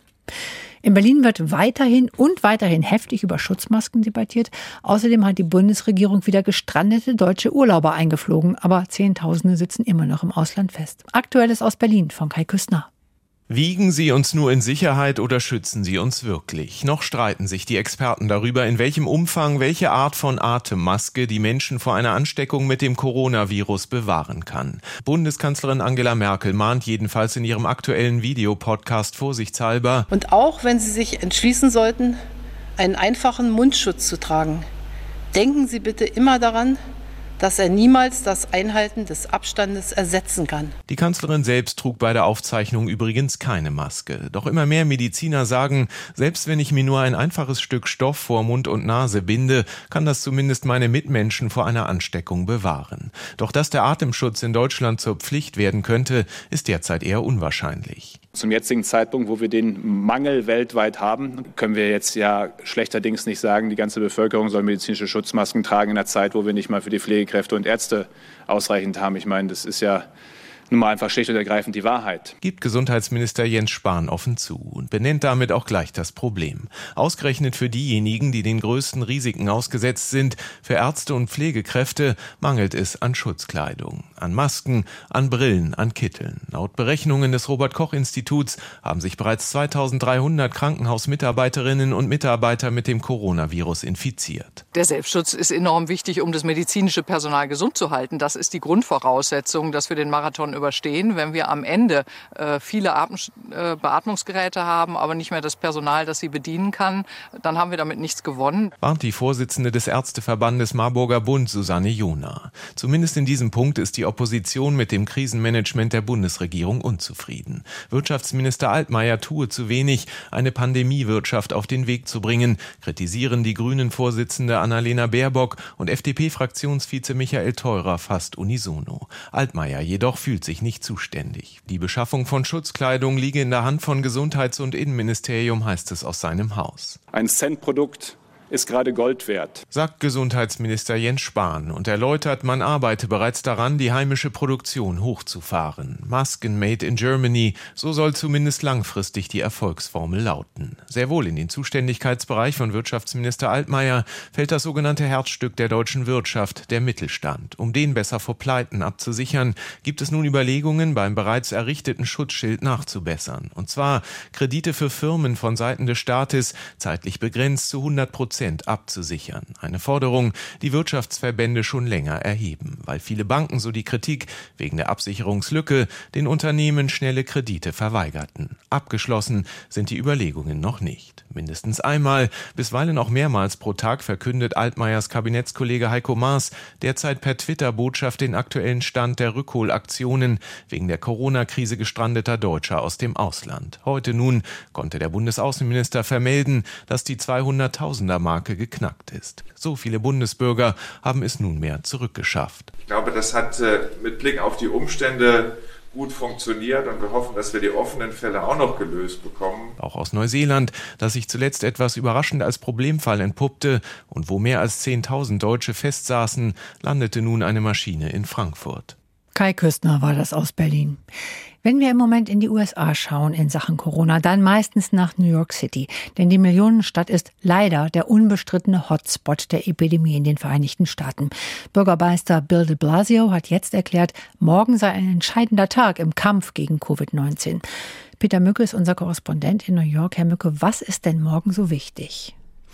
In Berlin wird weiterhin heftig über Schutzmasken debattiert. Außerdem hat die Bundesregierung wieder gestrandete deutsche Urlauber eingeflogen. Aber Zehntausende sitzen immer noch im Ausland fest. Aktuelles aus Berlin von Kai Küstner. Wiegen sie uns nur in Sicherheit oder schützen sie uns wirklich? Noch streiten sich die Experten darüber, in welchem Umfang welche Art von Atemmaske die Menschen vor einer Ansteckung mit dem Coronavirus bewahren kann. Bundeskanzlerin Angela Merkel mahnt jedenfalls in ihrem aktuellen Videopodcast vorsichtshalber. Und auch wenn Sie sich entschließen sollten, einen einfachen Mundschutz zu tragen, denken Sie bitte immer daran, dass er niemals das Einhalten des Abstandes ersetzen kann. Die Kanzlerin selbst trug bei der Aufzeichnung übrigens keine Maske. Doch immer mehr Mediziner sagen, selbst wenn ich mir nur ein einfaches Stück Stoff vor Mund und Nase binde, kann das zumindest meine Mitmenschen vor einer Ansteckung bewahren. Doch dass der Atemschutz in Deutschland zur Pflicht werden könnte, ist derzeit eher unwahrscheinlich. Zum jetzigen Zeitpunkt, wo wir den Mangel weltweit haben, können wir jetzt ja schlechterdings nicht sagen, die ganze Bevölkerung soll medizinische Schutzmasken tragen in einer Zeit, wo wir nicht mal für die Pflegekräfte und Ärzte ausreichend haben. Ich meine, das ist ja nun mal einfach schlicht und ergreifend die Wahrheit. Gibt Gesundheitsminister Jens Spahn offen zu und benennt damit auch gleich das Problem. Ausgerechnet für diejenigen, die den größten Risiken ausgesetzt sind, für Ärzte und Pflegekräfte, mangelt es an Schutzkleidung, an Masken, an Brillen, an Kitteln. Laut Berechnungen des Robert-Koch-Instituts haben sich bereits 2300 Krankenhausmitarbeiterinnen und Mitarbeiter mit dem Coronavirus infiziert. Der Selbstschutz ist enorm wichtig, um das medizinische Personal gesund zu halten. Das ist die Grundvoraussetzung, dass wir den Marathon überstehen. Wenn wir am Ende viele Beatmungsgeräte haben, aber nicht mehr das Personal, das sie bedienen kann, dann haben wir damit nichts gewonnen. Warnt die Vorsitzende des Ärzteverbandes Marburger Bund, Susanne Jona. Zumindest in diesem Punkt ist die Opposition mit dem Krisenmanagement der Bundesregierung unzufrieden. Wirtschaftsminister Altmaier tue zu wenig, eine Pandemiewirtschaft auf den Weg zu bringen, kritisieren die Grünen-Vorsitzende Annalena Baerbock und FDP-Fraktionsvize Michael Theurer fast unisono. Altmaier jedoch fühlt sich nicht zuständig. Die Beschaffung von Schutzkleidung liege in der Hand von Gesundheits- und Innenministerium, heißt es aus seinem Haus. Ein Centprodukt ist gerade Gold wert, sagt Gesundheitsminister Jens Spahn und erläutert, man arbeite bereits daran, die heimische Produktion hochzufahren. Masken made in Germany, so soll zumindest langfristig die Erfolgsformel lauten. Sehr wohl in den Zuständigkeitsbereich von Wirtschaftsminister Altmaier fällt das sogenannte Herzstück der deutschen Wirtschaft, der Mittelstand. Um den besser vor Pleiten abzusichern, gibt es nun Überlegungen, beim bereits errichteten Schutzschild nachzubessern. Und zwar Kredite für Firmen von Seiten des Staates, zeitlich begrenzt zu 100% abzusichern. Eine Forderung, die Wirtschaftsverbände schon länger erheben, weil viele Banken, so die Kritik, wegen der Absicherungslücke den Unternehmen schnelle Kredite verweigerten. Abgeschlossen sind die Überlegungen noch nicht. Mindestens einmal, bisweilen auch mehrmals pro Tag verkündet Altmaiers Kabinettskollege Heiko Maas derzeit per Twitter-Botschaft den aktuellen Stand der Rückholaktionen wegen der Corona-Krise gestrandeter Deutscher aus dem Ausland. Heute nun konnte der Bundesaußenminister vermelden, dass die 200.000er-Marke geknackt ist. So viele Bundesbürger haben es nunmehr zurückgeschafft. Ich glaube, das hat mit Blick auf die Umstände gut funktioniert und wir hoffen, dass wir die offenen Fälle auch noch gelöst bekommen. Auch aus Neuseeland, das sich zuletzt etwas überraschend als Problemfall entpuppte und wo mehr als 10.000 Deutsche festsaßen, landete nun eine Maschine in Frankfurt. Kai Küstner war das aus Berlin. Wenn wir im Moment in die USA schauen in Sachen Corona, dann meistens nach New York City. Denn die Millionenstadt ist leider der unbestrittene Hotspot der Epidemie in den Vereinigten Staaten. Bürgermeister Bill de Blasio hat jetzt erklärt, morgen sei ein entscheidender Tag im Kampf gegen Covid-19. Peter Mücke ist unser Korrespondent in New York. Herr Mücke, was ist denn morgen so wichtig?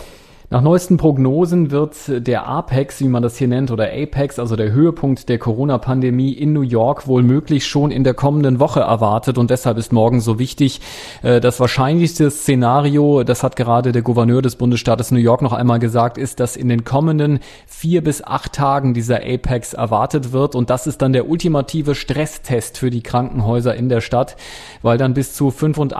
Nach neuesten Prognosen wird der Apex, wie man das hier nennt, oder Apex, also der Höhepunkt der Corona-Pandemie in New York, wohl möglich schon in der kommenden Woche erwartet. Und deshalb ist morgen so wichtig. Das wahrscheinlichste Szenario, das hat gerade der Gouverneur des Bundesstaates New York noch einmal gesagt, ist, dass in den kommenden 4 bis 8 Tagen dieser Apex erwartet wird. Und das ist dann der ultimative Stresstest für die Krankenhäuser in der Stadt, weil dann bis zu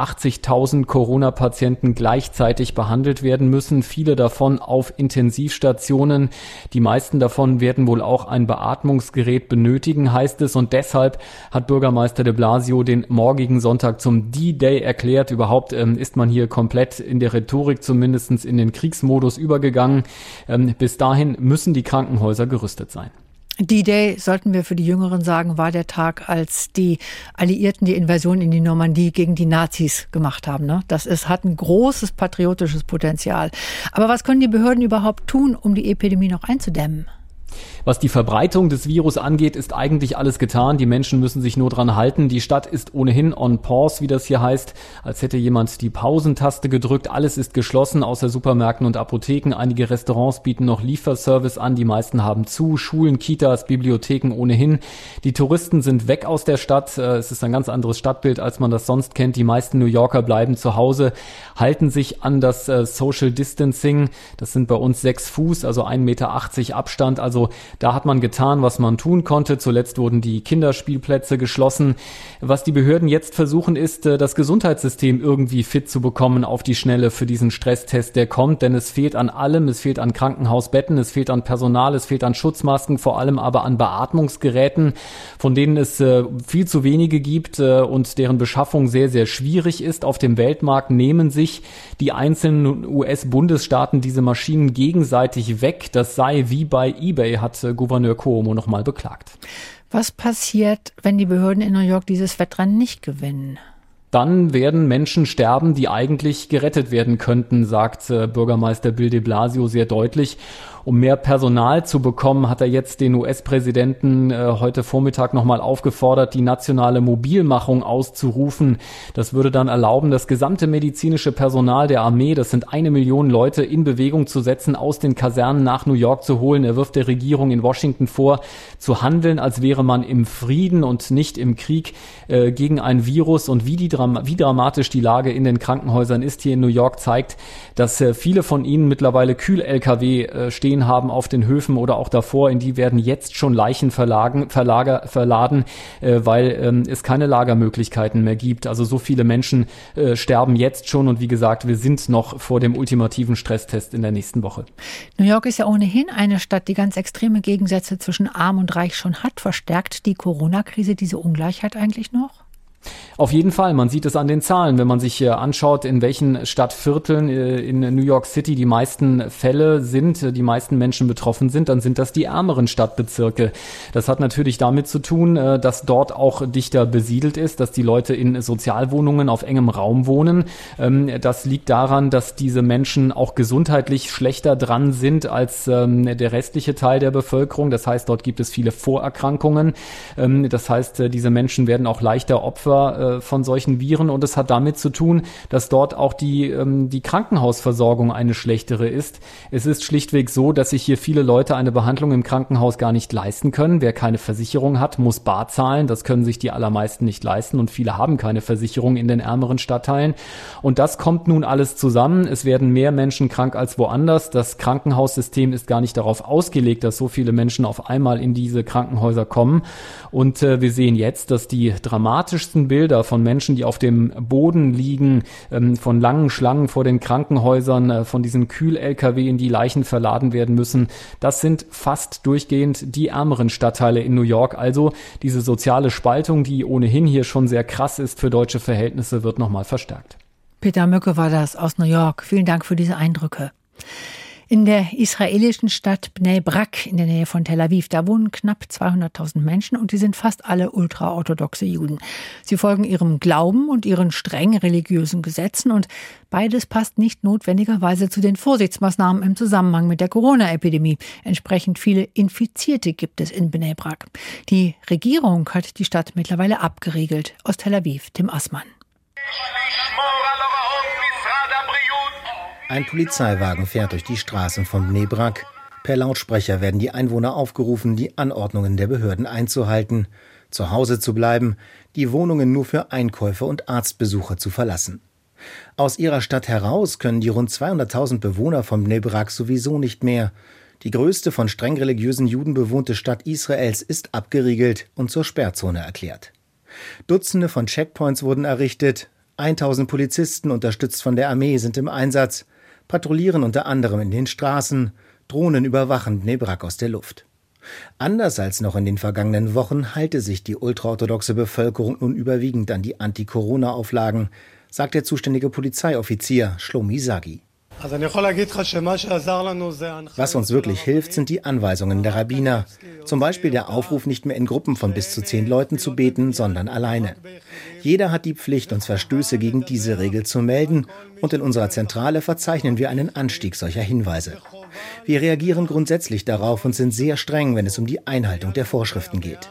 85.000 Corona-Patienten gleichzeitig behandelt werden müssen. Viele davon auf Intensivstationen. Die meisten davon werden wohl auch ein Beatmungsgerät benötigen, heißt es. Und deshalb hat Bürgermeister de Blasio den morgigen Sonntag zum D-Day erklärt. Überhaupt ist man hier komplett in der Rhetorik zumindest in den Kriegsmodus übergegangen. Bis dahin müssen die Krankenhäuser gerüstet sein. D-Day, sollten wir für die Jüngeren sagen, war der Tag, als die Alliierten die Invasion in die Normandie gegen die Nazis gemacht haben. Ne? Das hat ein großes patriotisches Potenzial. Aber was können die Behörden überhaupt tun, um die Epidemie noch einzudämmen? Was die Verbreitung des Virus angeht, ist eigentlich alles getan. Die Menschen müssen sich nur dran halten. Die Stadt ist ohnehin on pause, wie das hier heißt, als hätte jemand die Pausentaste gedrückt. Alles ist geschlossen, außer Supermärkten und Apotheken. Einige Restaurants bieten noch Lieferservice an. Die meisten haben zu. Schulen, Kitas, Bibliotheken ohnehin. Die Touristen sind weg aus der Stadt. Es ist ein ganz anderes Stadtbild, als man das sonst kennt. Die meisten New Yorker bleiben zu Hause, halten sich an das Social Distancing. Das sind bei uns 6 Fuß, also 1,80 Meter Abstand. Also da hat man getan, was man tun konnte. Zuletzt wurden die Kinderspielplätze geschlossen. Was die Behörden jetzt versuchen, ist, das Gesundheitssystem irgendwie fit zu bekommen auf die Schnelle für diesen Stresstest, der kommt. Denn es fehlt an allem. Es fehlt an Krankenhausbetten, es fehlt an Personal, es fehlt an Schutzmasken, vor allem aber an Beatmungsgeräten, von denen es viel zu wenige gibt und deren Beschaffung sehr, sehr schwierig ist. Auf dem Weltmarkt nehmen sich die einzelnen US-Bundesstaaten diese Maschinen gegenseitig weg. Das sei wie bei eBay, hat Gouverneur Cuomo nochmal beklagt. Was passiert, wenn die Behörden in New York dieses Wettrennen nicht gewinnen? Dann werden Menschen sterben, die eigentlich gerettet werden könnten, sagt Bürgermeister Bill de Blasio sehr deutlich. Um mehr Personal zu bekommen, hat er jetzt den US-Präsidenten heute Vormittag nochmal aufgefordert, die nationale Mobilmachung auszurufen. Das würde dann erlauben, das gesamte medizinische Personal der Armee, das sind 1 Million Leute, in Bewegung zu setzen, aus den Kasernen nach New York zu holen. Er wirft der Regierung in Washington vor, zu handeln, als wäre man im Frieden und nicht im Krieg gegen ein Virus. Und wie dramatisch die Lage in den Krankenhäusern ist hier in New York, zeigt, dass viele von ihnen mittlerweile Kühl-LKW stehen haben auf den Höfen oder auch davor. In die werden jetzt schon Leichen verladen, weil es keine Lagermöglichkeiten mehr gibt. Also so viele Menschen sterben jetzt schon. Und wie gesagt, wir sind noch vor dem ultimativen Stresstest in der nächsten Woche. New York ist ja ohnehin eine Stadt, die ganz extreme Gegensätze zwischen Arm und Reich schon hat. Verstärkt die Corona-Krise diese Ungleichheit eigentlich noch? Auf jeden Fall, man sieht es an den Zahlen. Wenn man sich anschaut, in welchen Stadtvierteln in New York City die meisten Fälle sind, die meisten Menschen betroffen sind, dann sind das die ärmeren Stadtbezirke. Das hat natürlich damit zu tun, dass dort auch dichter besiedelt ist, dass die Leute in Sozialwohnungen auf engem Raum wohnen. Das liegt daran, dass diese Menschen auch gesundheitlich schlechter dran sind als der restliche Teil der Bevölkerung. Das heißt, dort gibt es viele Vorerkrankungen. Das heißt, diese Menschen werden auch leichter Opfer von solchen Viren, und es hat damit zu tun, dass dort auch die Krankenhausversorgung eine schlechtere ist. Es ist schlichtweg so, dass sich hier viele Leute eine Behandlung im Krankenhaus gar nicht leisten können. Wer keine Versicherung hat, muss bar zahlen. Das können sich die allermeisten nicht leisten, und viele haben keine Versicherung in den ärmeren Stadtteilen. Und das kommt nun alles zusammen. Es werden mehr Menschen krank als woanders. Das Krankenhaussystem ist gar nicht darauf ausgelegt, dass so viele Menschen auf einmal in diese Krankenhäuser kommen. Und wir sehen jetzt, dass die dramatischsten Bilder von Menschen, die auf dem Boden liegen, von langen Schlangen vor den Krankenhäusern, von diesen Kühl-LKW, in die Leichen verladen werden müssen, das sind fast durchgehend die ärmeren Stadtteile in New York. Also diese soziale Spaltung, die ohnehin hier schon sehr krass ist für deutsche Verhältnisse, wird nochmal verstärkt. Peter Mücke war das aus New York. Vielen Dank für diese Eindrücke. In der israelischen Stadt Bnei Brak in der Nähe von Tel Aviv, da wohnen knapp 200.000 Menschen, und die sind fast alle ultraorthodoxe Juden. Sie folgen ihrem Glauben und ihren streng religiösen Gesetzen, und beides passt nicht notwendigerweise zu den Vorsichtsmaßnahmen im Zusammenhang mit der Corona-Epidemie. Entsprechend viele Infizierte gibt es in Bnei Brak. Die Regierung hat die Stadt mittlerweile abgeriegelt. Aus Tel Aviv, Tim Assmann. Ein Polizeiwagen fährt durch die Straßen von Bnei Brak. Per Lautsprecher werden die Einwohner aufgerufen, die Anordnungen der Behörden einzuhalten, zu Hause zu bleiben, die Wohnungen nur für Einkäufe und Arztbesuche zu verlassen. Aus ihrer Stadt heraus können die rund 200.000 Bewohner von Bnei Brak sowieso nicht mehr. Die größte von streng religiösen Juden bewohnte Stadt Israels ist abgeriegelt und zur Sperrzone erklärt. Dutzende von Checkpoints wurden errichtet, 1000 Polizisten, unterstützt von der Armee, sind im Einsatz, patrouillieren unter anderem in den Straßen, Drohnen überwachen Bnei Brak aus der Luft. Anders als noch in den vergangenen Wochen halte sich die ultraorthodoxe Bevölkerung nun überwiegend an die Anti-Corona-Auflagen, sagt der zuständige Polizeioffizier Shlomi Sagi. Was uns wirklich hilft, sind die Anweisungen der Rabbiner. Zum Beispiel der Aufruf, nicht mehr in Gruppen von bis zu 10 Leuten zu beten, sondern alleine. Jeder hat die Pflicht, uns Verstöße gegen diese Regel zu melden, und in unserer Zentrale verzeichnen wir einen Anstieg solcher Hinweise. Wir reagieren grundsätzlich darauf und sind sehr streng, wenn es um die Einhaltung der Vorschriften geht.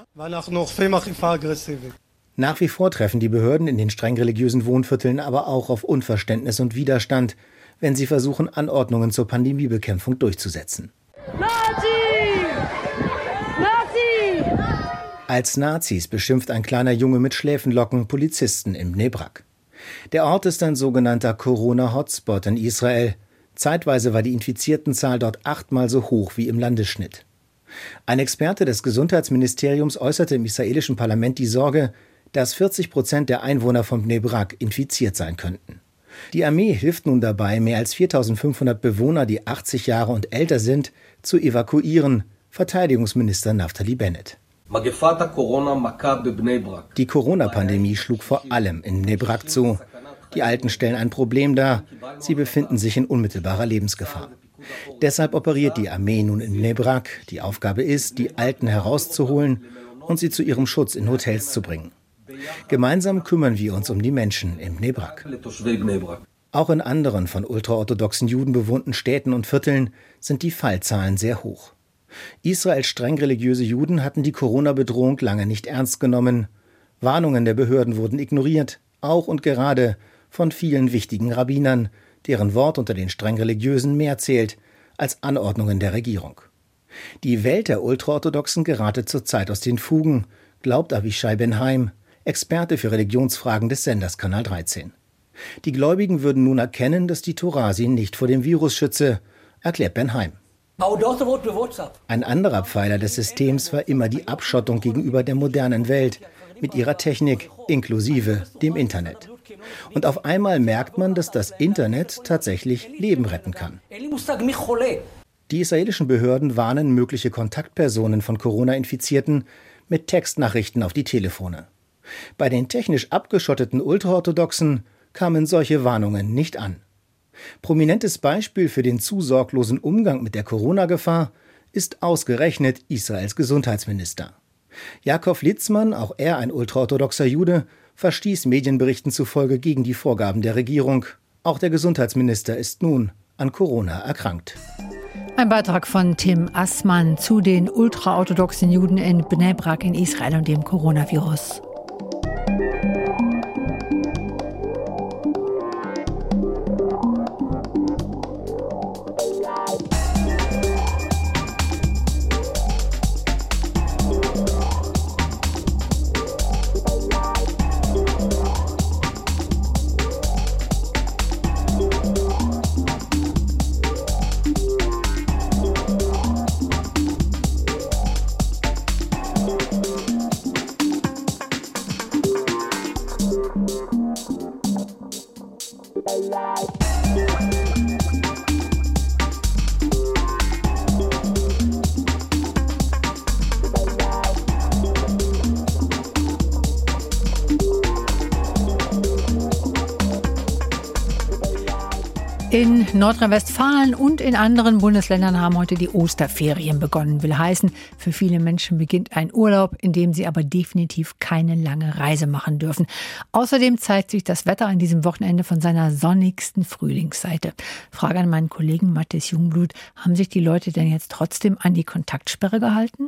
Nach wie vor treffen die Behörden in den streng religiösen Wohnvierteln aber auch auf Unverständnis und Widerstand, wenn sie versuchen, Anordnungen zur Pandemiebekämpfung durchzusetzen. Nazi! Nazi! Als Nazis beschimpft ein kleiner Junge mit Schläfenlocken Polizisten in Bnei Brak. Der Ort ist ein sogenannter Corona-Hotspot in Israel. Zeitweise war die Infiziertenzahl dort 8-mal so hoch wie im Landesschnitt. Ein Experte des Gesundheitsministeriums äußerte im israelischen Parlament die Sorge, dass 40% der Einwohner von Bnei Brak infiziert sein könnten. Die Armee hilft nun dabei, mehr als 4.500 Bewohner, die 80 Jahre und älter sind, zu evakuieren, Verteidigungsminister Naftali Bennett. Die Corona-Pandemie schlug vor allem in Bnei Brak zu. Die Alten stellen ein Problem dar, sie befinden sich in unmittelbarer Lebensgefahr. Deshalb operiert die Armee nun in Bnei Brak. Die Aufgabe ist, die Alten herauszuholen und sie zu ihrem Schutz in Hotels zu bringen. Gemeinsam kümmern wir uns um die Menschen in Bnei Brak. Auch in anderen von ultraorthodoxen Juden bewohnten Städten und Vierteln sind die Fallzahlen sehr hoch. Israels streng religiöse Juden hatten die Corona-Bedrohung lange nicht ernst genommen. Warnungen der Behörden wurden ignoriert, auch und gerade von vielen wichtigen Rabbinern, deren Wort unter den streng Religiösen mehr zählt als Anordnungen der Regierung. Die Welt der Ultraorthodoxen gerate zurzeit aus den Fugen, glaubt Avishai Ben-Haim, Experte für Religionsfragen des Senders Kanal 13. Die Gläubigen würden nun erkennen, dass die Tora sie nicht vor dem Virus schütze, erklärt Ben-Haim. Ein anderer Pfeiler des Systems war immer die Abschottung gegenüber der modernen Welt mit ihrer Technik inklusive dem Internet. Und auf einmal merkt man, dass das Internet tatsächlich Leben retten kann. Die israelischen Behörden warnen mögliche Kontaktpersonen von Corona-Infizierten mit Textnachrichten auf die Telefone. Bei den technisch abgeschotteten Ultraorthodoxen kamen solche Warnungen nicht an. Prominentes Beispiel für den zu sorglosen Umgang mit der Corona-Gefahr ist ausgerechnet Israels Gesundheitsminister. Jakob Litzmann, auch er ein ultraorthodoxer Jude, verstieß Medienberichten zufolge gegen die Vorgaben der Regierung. Auch der Gesundheitsminister ist nun an Corona erkrankt. Ein Beitrag von Tim Assmann zu den ultraorthodoxen Juden in Bnei Brak in Israel und dem Coronavirus. In Nordrhein-Westfalen und in anderen Bundesländern haben heute die Osterferien begonnen. Will heißen, für viele Menschen beginnt ein Urlaub, in dem sie aber definitiv keine lange Reise machen dürfen. Außerdem zeigt sich das Wetter an diesem Wochenende von seiner sonnigsten Frühlingsseite. Frage an meinen Kollegen Matthias Jungblut, haben sich die Leute denn jetzt trotzdem an die Kontaktsperre gehalten?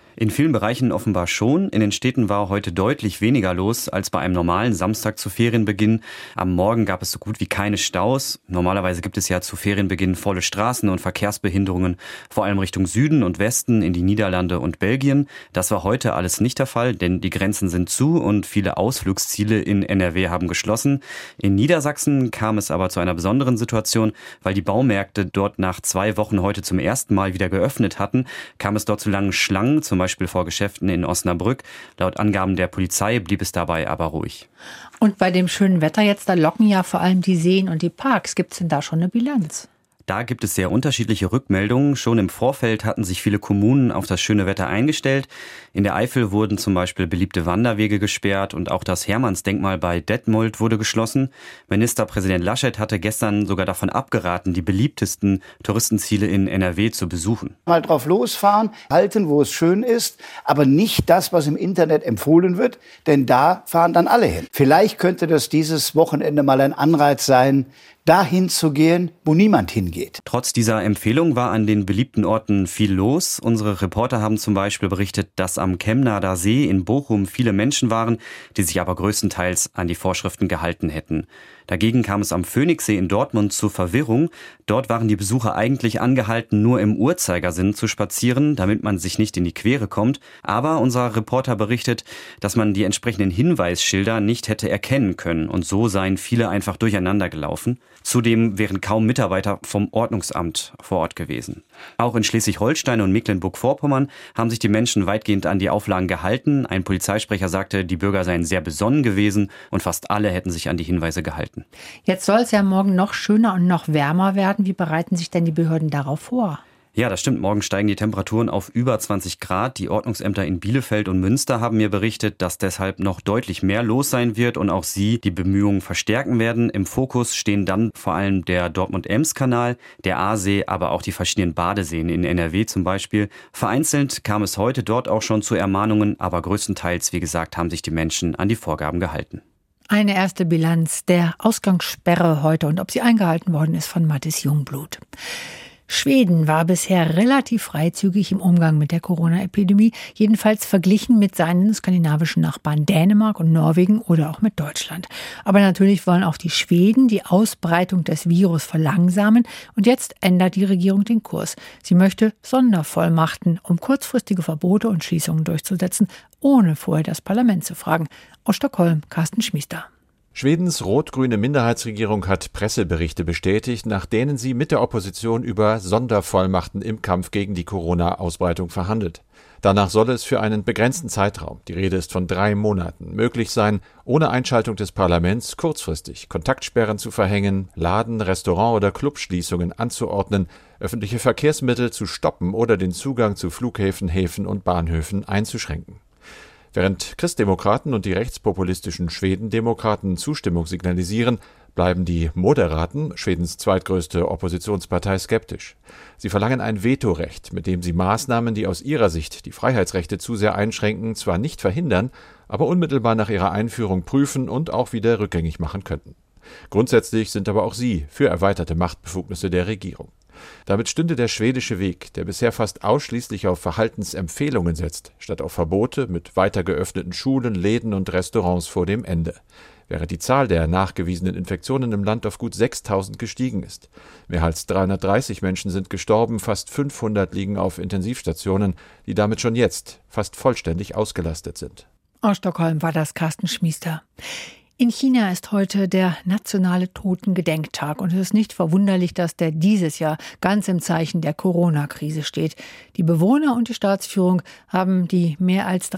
In vielen Bereichen offenbar schon. In den Städten war heute deutlich weniger los als bei einem normalen Samstag zu Ferienbeginn. Am Morgen gab es so gut wie keine Staus. Normalerweise gibt es ja zu Ferienbeginn volle Straßen und Verkehrsbehinderungen, vor allem Richtung Süden und Westen in die Niederlande und Belgien. Das war heute alles nicht der Fall, denn die Grenzen sind zu und viele Ausflugsziele in NRW haben geschlossen. In Niedersachsen kam es aber zu einer besonderen Situation, weil die Baumärkte dort nach 2 Wochen heute zum ersten Mal wieder geöffnet hatten, kam es dort zu langen Schlangen, zum Beispiel vor Geschäften in Osnabrück. Laut Angaben der Polizei blieb es dabei aber ruhig. Und bei dem schönen Wetter jetzt, da locken ja vor allem die Seen und die Parks. Gibt es denn da schon eine Bilanz? Da gibt es sehr unterschiedliche Rückmeldungen. Schon im Vorfeld hatten sich viele Kommunen auf das schöne Wetter eingestellt. In der Eifel wurden zum Beispiel beliebte Wanderwege gesperrt und auch das Hermannsdenkmal bei Detmold wurde geschlossen. Ministerpräsident Laschet hatte gestern sogar davon abgeraten, die beliebtesten Touristenziele in NRW zu besuchen. Mal drauf losfahren, halten, wo es schön ist, aber nicht das, was im Internet empfohlen wird, denn da fahren dann alle hin. Vielleicht könnte das dieses Wochenende mal ein Anreiz sein, dahin zu gehen, wo niemand hingeht. Trotz dieser Empfehlung war an den beliebten Orten viel los. Unsere Reporter haben zum Beispiel berichtet, dass am Chemnader See in Bochum viele Menschen waren, die sich aber größtenteils an die Vorschriften gehalten hätten. Dagegen kam es am Phoenixsee in Dortmund zu Verwirrung. Dort waren die Besucher eigentlich angehalten, nur im Uhrzeigersinn zu spazieren, damit man sich nicht in die Quere kommt. Aber unser Reporter berichtet, dass man die entsprechenden Hinweisschilder nicht hätte erkennen können. Und so seien viele einfach durcheinander gelaufen. Zudem wären kaum Mitarbeiter vom Ordnungsamt vor Ort gewesen. Auch in Schleswig-Holstein und Mecklenburg-Vorpommern haben sich die Menschen weitgehend an die Auflagen gehalten. Ein Polizeisprecher sagte, die Bürger seien sehr besonnen gewesen und fast alle hätten sich an die Hinweise gehalten. Jetzt soll es ja morgen noch schöner und noch wärmer werden. Wie bereiten sich denn die Behörden darauf vor? Ja, das stimmt. Morgen steigen die Temperaturen auf über 20 Grad. Die Ordnungsämter in Bielefeld und Münster haben mir berichtet, dass deshalb noch deutlich mehr los sein wird und auch sie die Bemühungen verstärken werden. Im Fokus stehen dann vor allem der Dortmund-Ems-Kanal, der Aasee, aber auch die verschiedenen Badeseen in NRW zum Beispiel. Vereinzelt kam es heute dort auch schon zu Ermahnungen, aber größtenteils, wie gesagt, haben sich die Menschen an die Vorgaben gehalten. Eine erste Bilanz der Ausgangssperre heute und ob sie eingehalten worden ist von Mathis Jungblut. Schweden war bisher relativ freizügig im Umgang mit der Corona-Epidemie, jedenfalls verglichen mit seinen skandinavischen Nachbarn Dänemark und Norwegen oder auch mit Deutschland. Aber natürlich wollen auch die Schweden die Ausbreitung des Virus verlangsamen und jetzt ändert die Regierung den Kurs. Sie möchte Sondervollmachten, um kurzfristige Verbote und Schließungen durchzusetzen, ohne vorher das Parlament zu fragen. Aus Stockholm, Carsten Schmiester. Schwedens rot-grüne Minderheitsregierung hat Presseberichte bestätigt, nach denen sie mit der Opposition über Sondervollmachten im Kampf gegen die Corona-Ausbreitung verhandelt. Danach soll es für einen begrenzten Zeitraum, die Rede ist von 3 Monaten, möglich sein, ohne Einschaltung des Parlaments kurzfristig Kontaktsperren zu verhängen, Laden-, Restaurant- oder Clubschließungen anzuordnen, öffentliche Verkehrsmittel zu stoppen oder den Zugang zu Flughäfen, Häfen und Bahnhöfen einzuschränken. Während Christdemokraten und die rechtspopulistischen Schwedendemokraten Zustimmung signalisieren, bleiben die Moderaten, Schwedens zweitgrößte Oppositionspartei, skeptisch. Sie verlangen ein Vetorecht, mit dem sie Maßnahmen, die aus ihrer Sicht die Freiheitsrechte zu sehr einschränken, zwar nicht verhindern, aber unmittelbar nach ihrer Einführung prüfen und auch wieder rückgängig machen könnten. Grundsätzlich sind aber auch sie für erweiterte Machtbefugnisse der Regierung. Damit stünde der schwedische Weg, der bisher fast ausschließlich auf Verhaltensempfehlungen setzt, statt auf Verbote mit weiter geöffneten Schulen, Läden und Restaurants vor dem Ende. Während die Zahl der nachgewiesenen Infektionen im Land auf gut 6.000 gestiegen ist. Mehr als 330 Menschen sind gestorben, fast 500 liegen auf Intensivstationen, die damit schon jetzt fast vollständig ausgelastet sind. Aus Stockholm war das Carsten Schmiester. In China ist heute der nationale Totengedenktag und es ist nicht verwunderlich, dass der dieses Jahr ganz im Zeichen der Corona-Krise steht. Die Bewohner und die Staatsführung haben die mehr als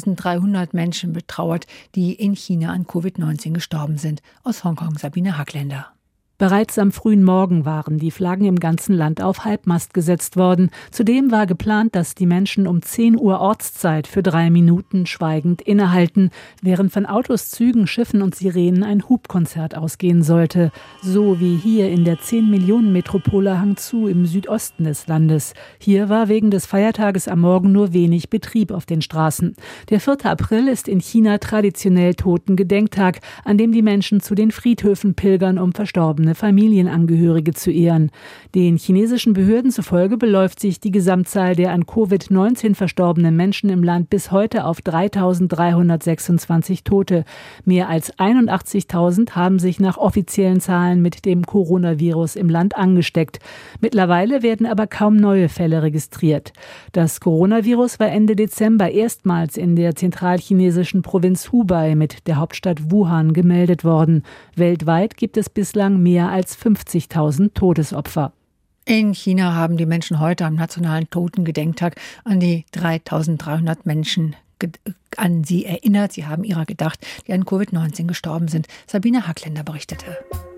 3.300 Menschen betrauert, die in China an Covid-19 gestorben sind. Aus Hongkong Sabine Hackländer. Bereits am frühen Morgen waren die Flaggen im ganzen Land auf Halbmast gesetzt worden. Zudem war geplant, dass die Menschen um 10 Uhr Ortszeit für 3 Minuten schweigend innehalten, während von Autos, Zügen, Schiffen und Sirenen ein Hubkonzert ausgehen sollte. So wie hier in der 10-Millionen-Metropole Hangzhou im Südosten des Landes. Hier war wegen des Feiertages am Morgen nur wenig Betrieb auf den Straßen. Der 4. April ist in China traditionell Totengedenktag, an dem die Menschen zu den Friedhöfen pilgern, um Verstorbene verstorbene Familienangehörige zu ehren. Den chinesischen Behörden zufolge beläuft sich die Gesamtzahl der an Covid-19 verstorbenen Menschen im Land bis heute auf 3.326 Tote. Mehr als 81.000 haben sich nach offiziellen Zahlen mit dem Coronavirus im Land angesteckt. Mittlerweile werden aber kaum neue Fälle registriert. Das Coronavirus war Ende Dezember erstmals in der zentralchinesischen Provinz Hubei mit der Hauptstadt Wuhan gemeldet worden. Weltweit gibt es bislang mehr als 50.000 Todesopfer. In China haben die Menschen heute am Nationalen Totengedenktag an die 3.300 Menschen an sie erinnert. Sie haben ihrer gedacht, die an Covid-19 gestorben sind. Sabine Hackländer berichtete.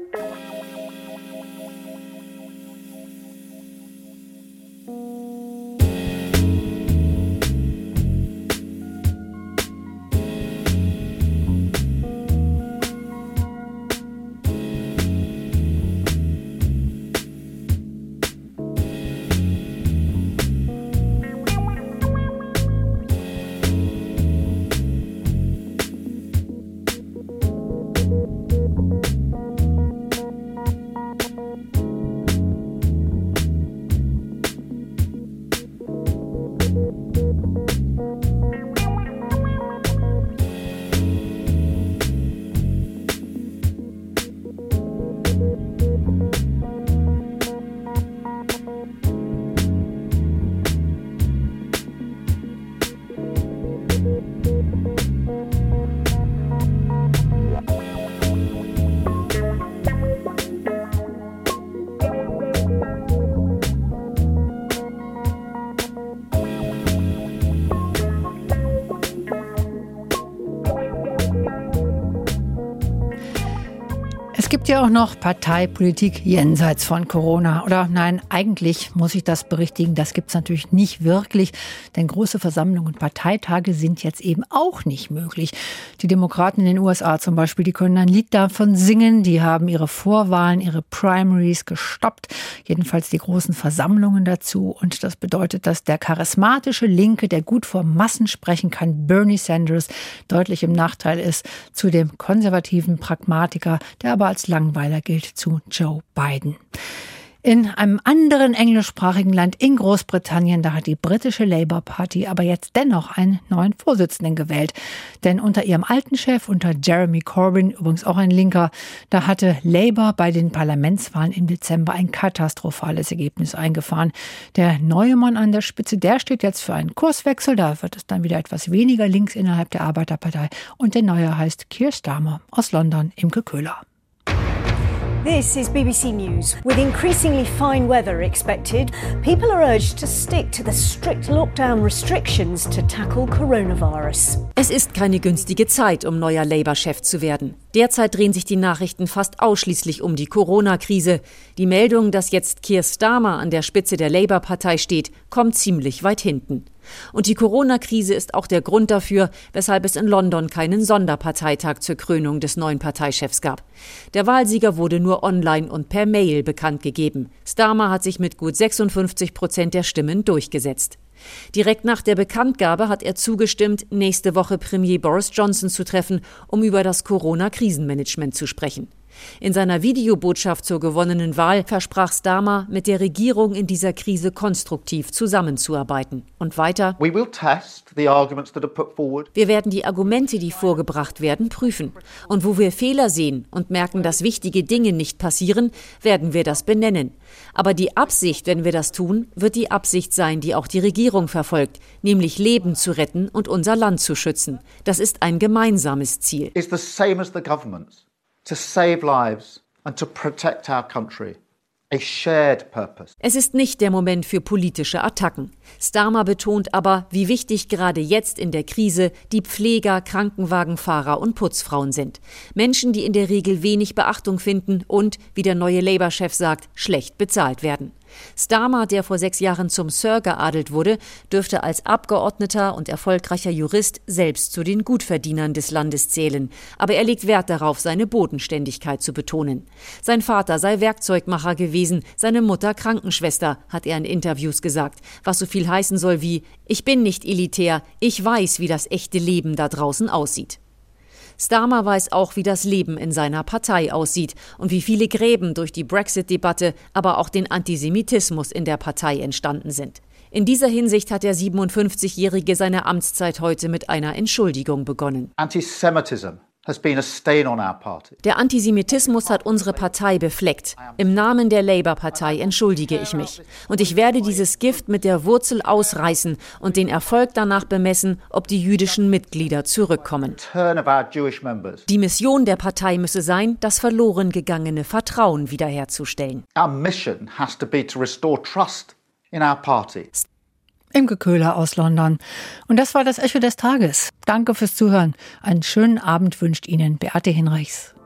Es gibt ja auch noch Parteipolitik jenseits von Corona. Oder nein, eigentlich muss ich das berichtigen, das gibt es natürlich nicht wirklich. Denn große Versammlungen und Parteitage sind jetzt eben auch nicht möglich. Die Demokraten in den USA zum Beispiel, die können ein Lied davon singen. Die haben ihre Vorwahlen, ihre Primaries gestoppt. Jedenfalls die großen Versammlungen dazu. Und das bedeutet, dass der charismatische Linke, der gut vor Massen sprechen kann, Bernie Sanders, deutlich im Nachteil ist zu dem konservativen Pragmatiker, der aber als Langweiler gilt, zu Joe Biden. In einem anderen englischsprachigen Land, in Großbritannien, da hat die britische Labour Party aber jetzt dennoch einen neuen Vorsitzenden gewählt. Denn unter ihrem alten Chef, unter Jeremy Corbyn, übrigens auch ein Linker, da hatte Labour bei den Parlamentswahlen im Dezember ein katastrophales Ergebnis eingefahren. Der neue Mann an der Spitze, der steht jetzt für einen Kurswechsel. Da wird es dann wieder etwas weniger links innerhalb der Arbeiterpartei. Und der neue heißt Keir Starmer aus London, Imke Köhler. This is BBC News. With increasingly fine weather expected, people are urged to stick to the strict lockdown restrictions to tackle coronavirus. Es ist keine günstige Zeit, um neuer Labour-Chef zu werden. Derzeit drehen sich die Nachrichten fast ausschließlich um die Corona-Krise. Die Meldung, dass jetzt Keir Starmer an der Spitze der Labour-Partei steht, kommt ziemlich weit hinten. Und die Corona-Krise ist auch der Grund dafür, weshalb es in London keinen Sonderparteitag zur Krönung des neuen Parteichefs gab. Der Wahlsieger wurde nur online und per Mail bekannt gegeben. Starmer hat sich mit gut 56% der Stimmen durchgesetzt. Direkt nach der Bekanntgabe hat er zugestimmt, nächste Woche Premier Boris Johnson zu treffen, um über das Corona-Krisenmanagement zu sprechen. In seiner Videobotschaft zur gewonnenen Wahl versprach Starmer, mit der Regierung in dieser Krise konstruktiv zusammenzuarbeiten. Und weiter: Wir werden die Argumente, die vorgebracht werden, prüfen. Und wo wir Fehler sehen und merken, dass wichtige Dinge nicht passieren, werden wir das benennen. Aber die Absicht, wenn wir das tun, wird die Absicht sein, die auch die Regierung verfolgt, nämlich Leben zu retten und unser Land zu schützen. Das ist ein gemeinsames Ziel. It's the same as the government's. To save lives and to protect our country. A shared purpose. Es ist nicht der Moment für politische Attacken. Starmer betont aber, wie wichtig gerade jetzt in der Krise die Pfleger, Krankenwagenfahrer und Putzfrauen sind. Menschen, die in der Regel wenig Beachtung finden und, wie der neue Labour-Chef sagt, schlecht bezahlt werden. Starmer, der vor 6 Jahren zum Sir geadelt wurde, dürfte als Abgeordneter und erfolgreicher Jurist selbst zu den Gutverdienern des Landes zählen. Aber er legt Wert darauf, seine Bodenständigkeit zu betonen. Sein Vater sei Werkzeugmacher gewesen, seine Mutter Krankenschwester, hat er in Interviews gesagt, was so viel heißen soll wie: Ich bin nicht elitär, ich weiß, wie das echte Leben da draußen aussieht. Starmer weiß auch, wie das Leben in seiner Partei aussieht und wie viele Gräben durch die Brexit-Debatte, aber auch den Antisemitismus in der Partei entstanden sind. In dieser Hinsicht hat der 57-Jährige seine Amtszeit heute mit einer Entschuldigung begonnen. Antisemitism has been a stain on our party. Der Antisemitismus hat unsere Partei befleckt. Im Namen der Labour-Partei entschuldige ich mich. Und ich werde dieses Gift mit der Wurzel ausreißen und den Erfolg danach bemessen, ob die jüdischen Mitglieder zurückkommen. Die Mission der Partei müsse sein, das verloren gegangene Vertrauen wiederherzustellen. Our mission has to be to restore trust in our party. Imke Köhler aus London. Und das war das Echo des Tages. Danke fürs Zuhören. Einen schönen Abend wünscht Ihnen Beate Hinrichs.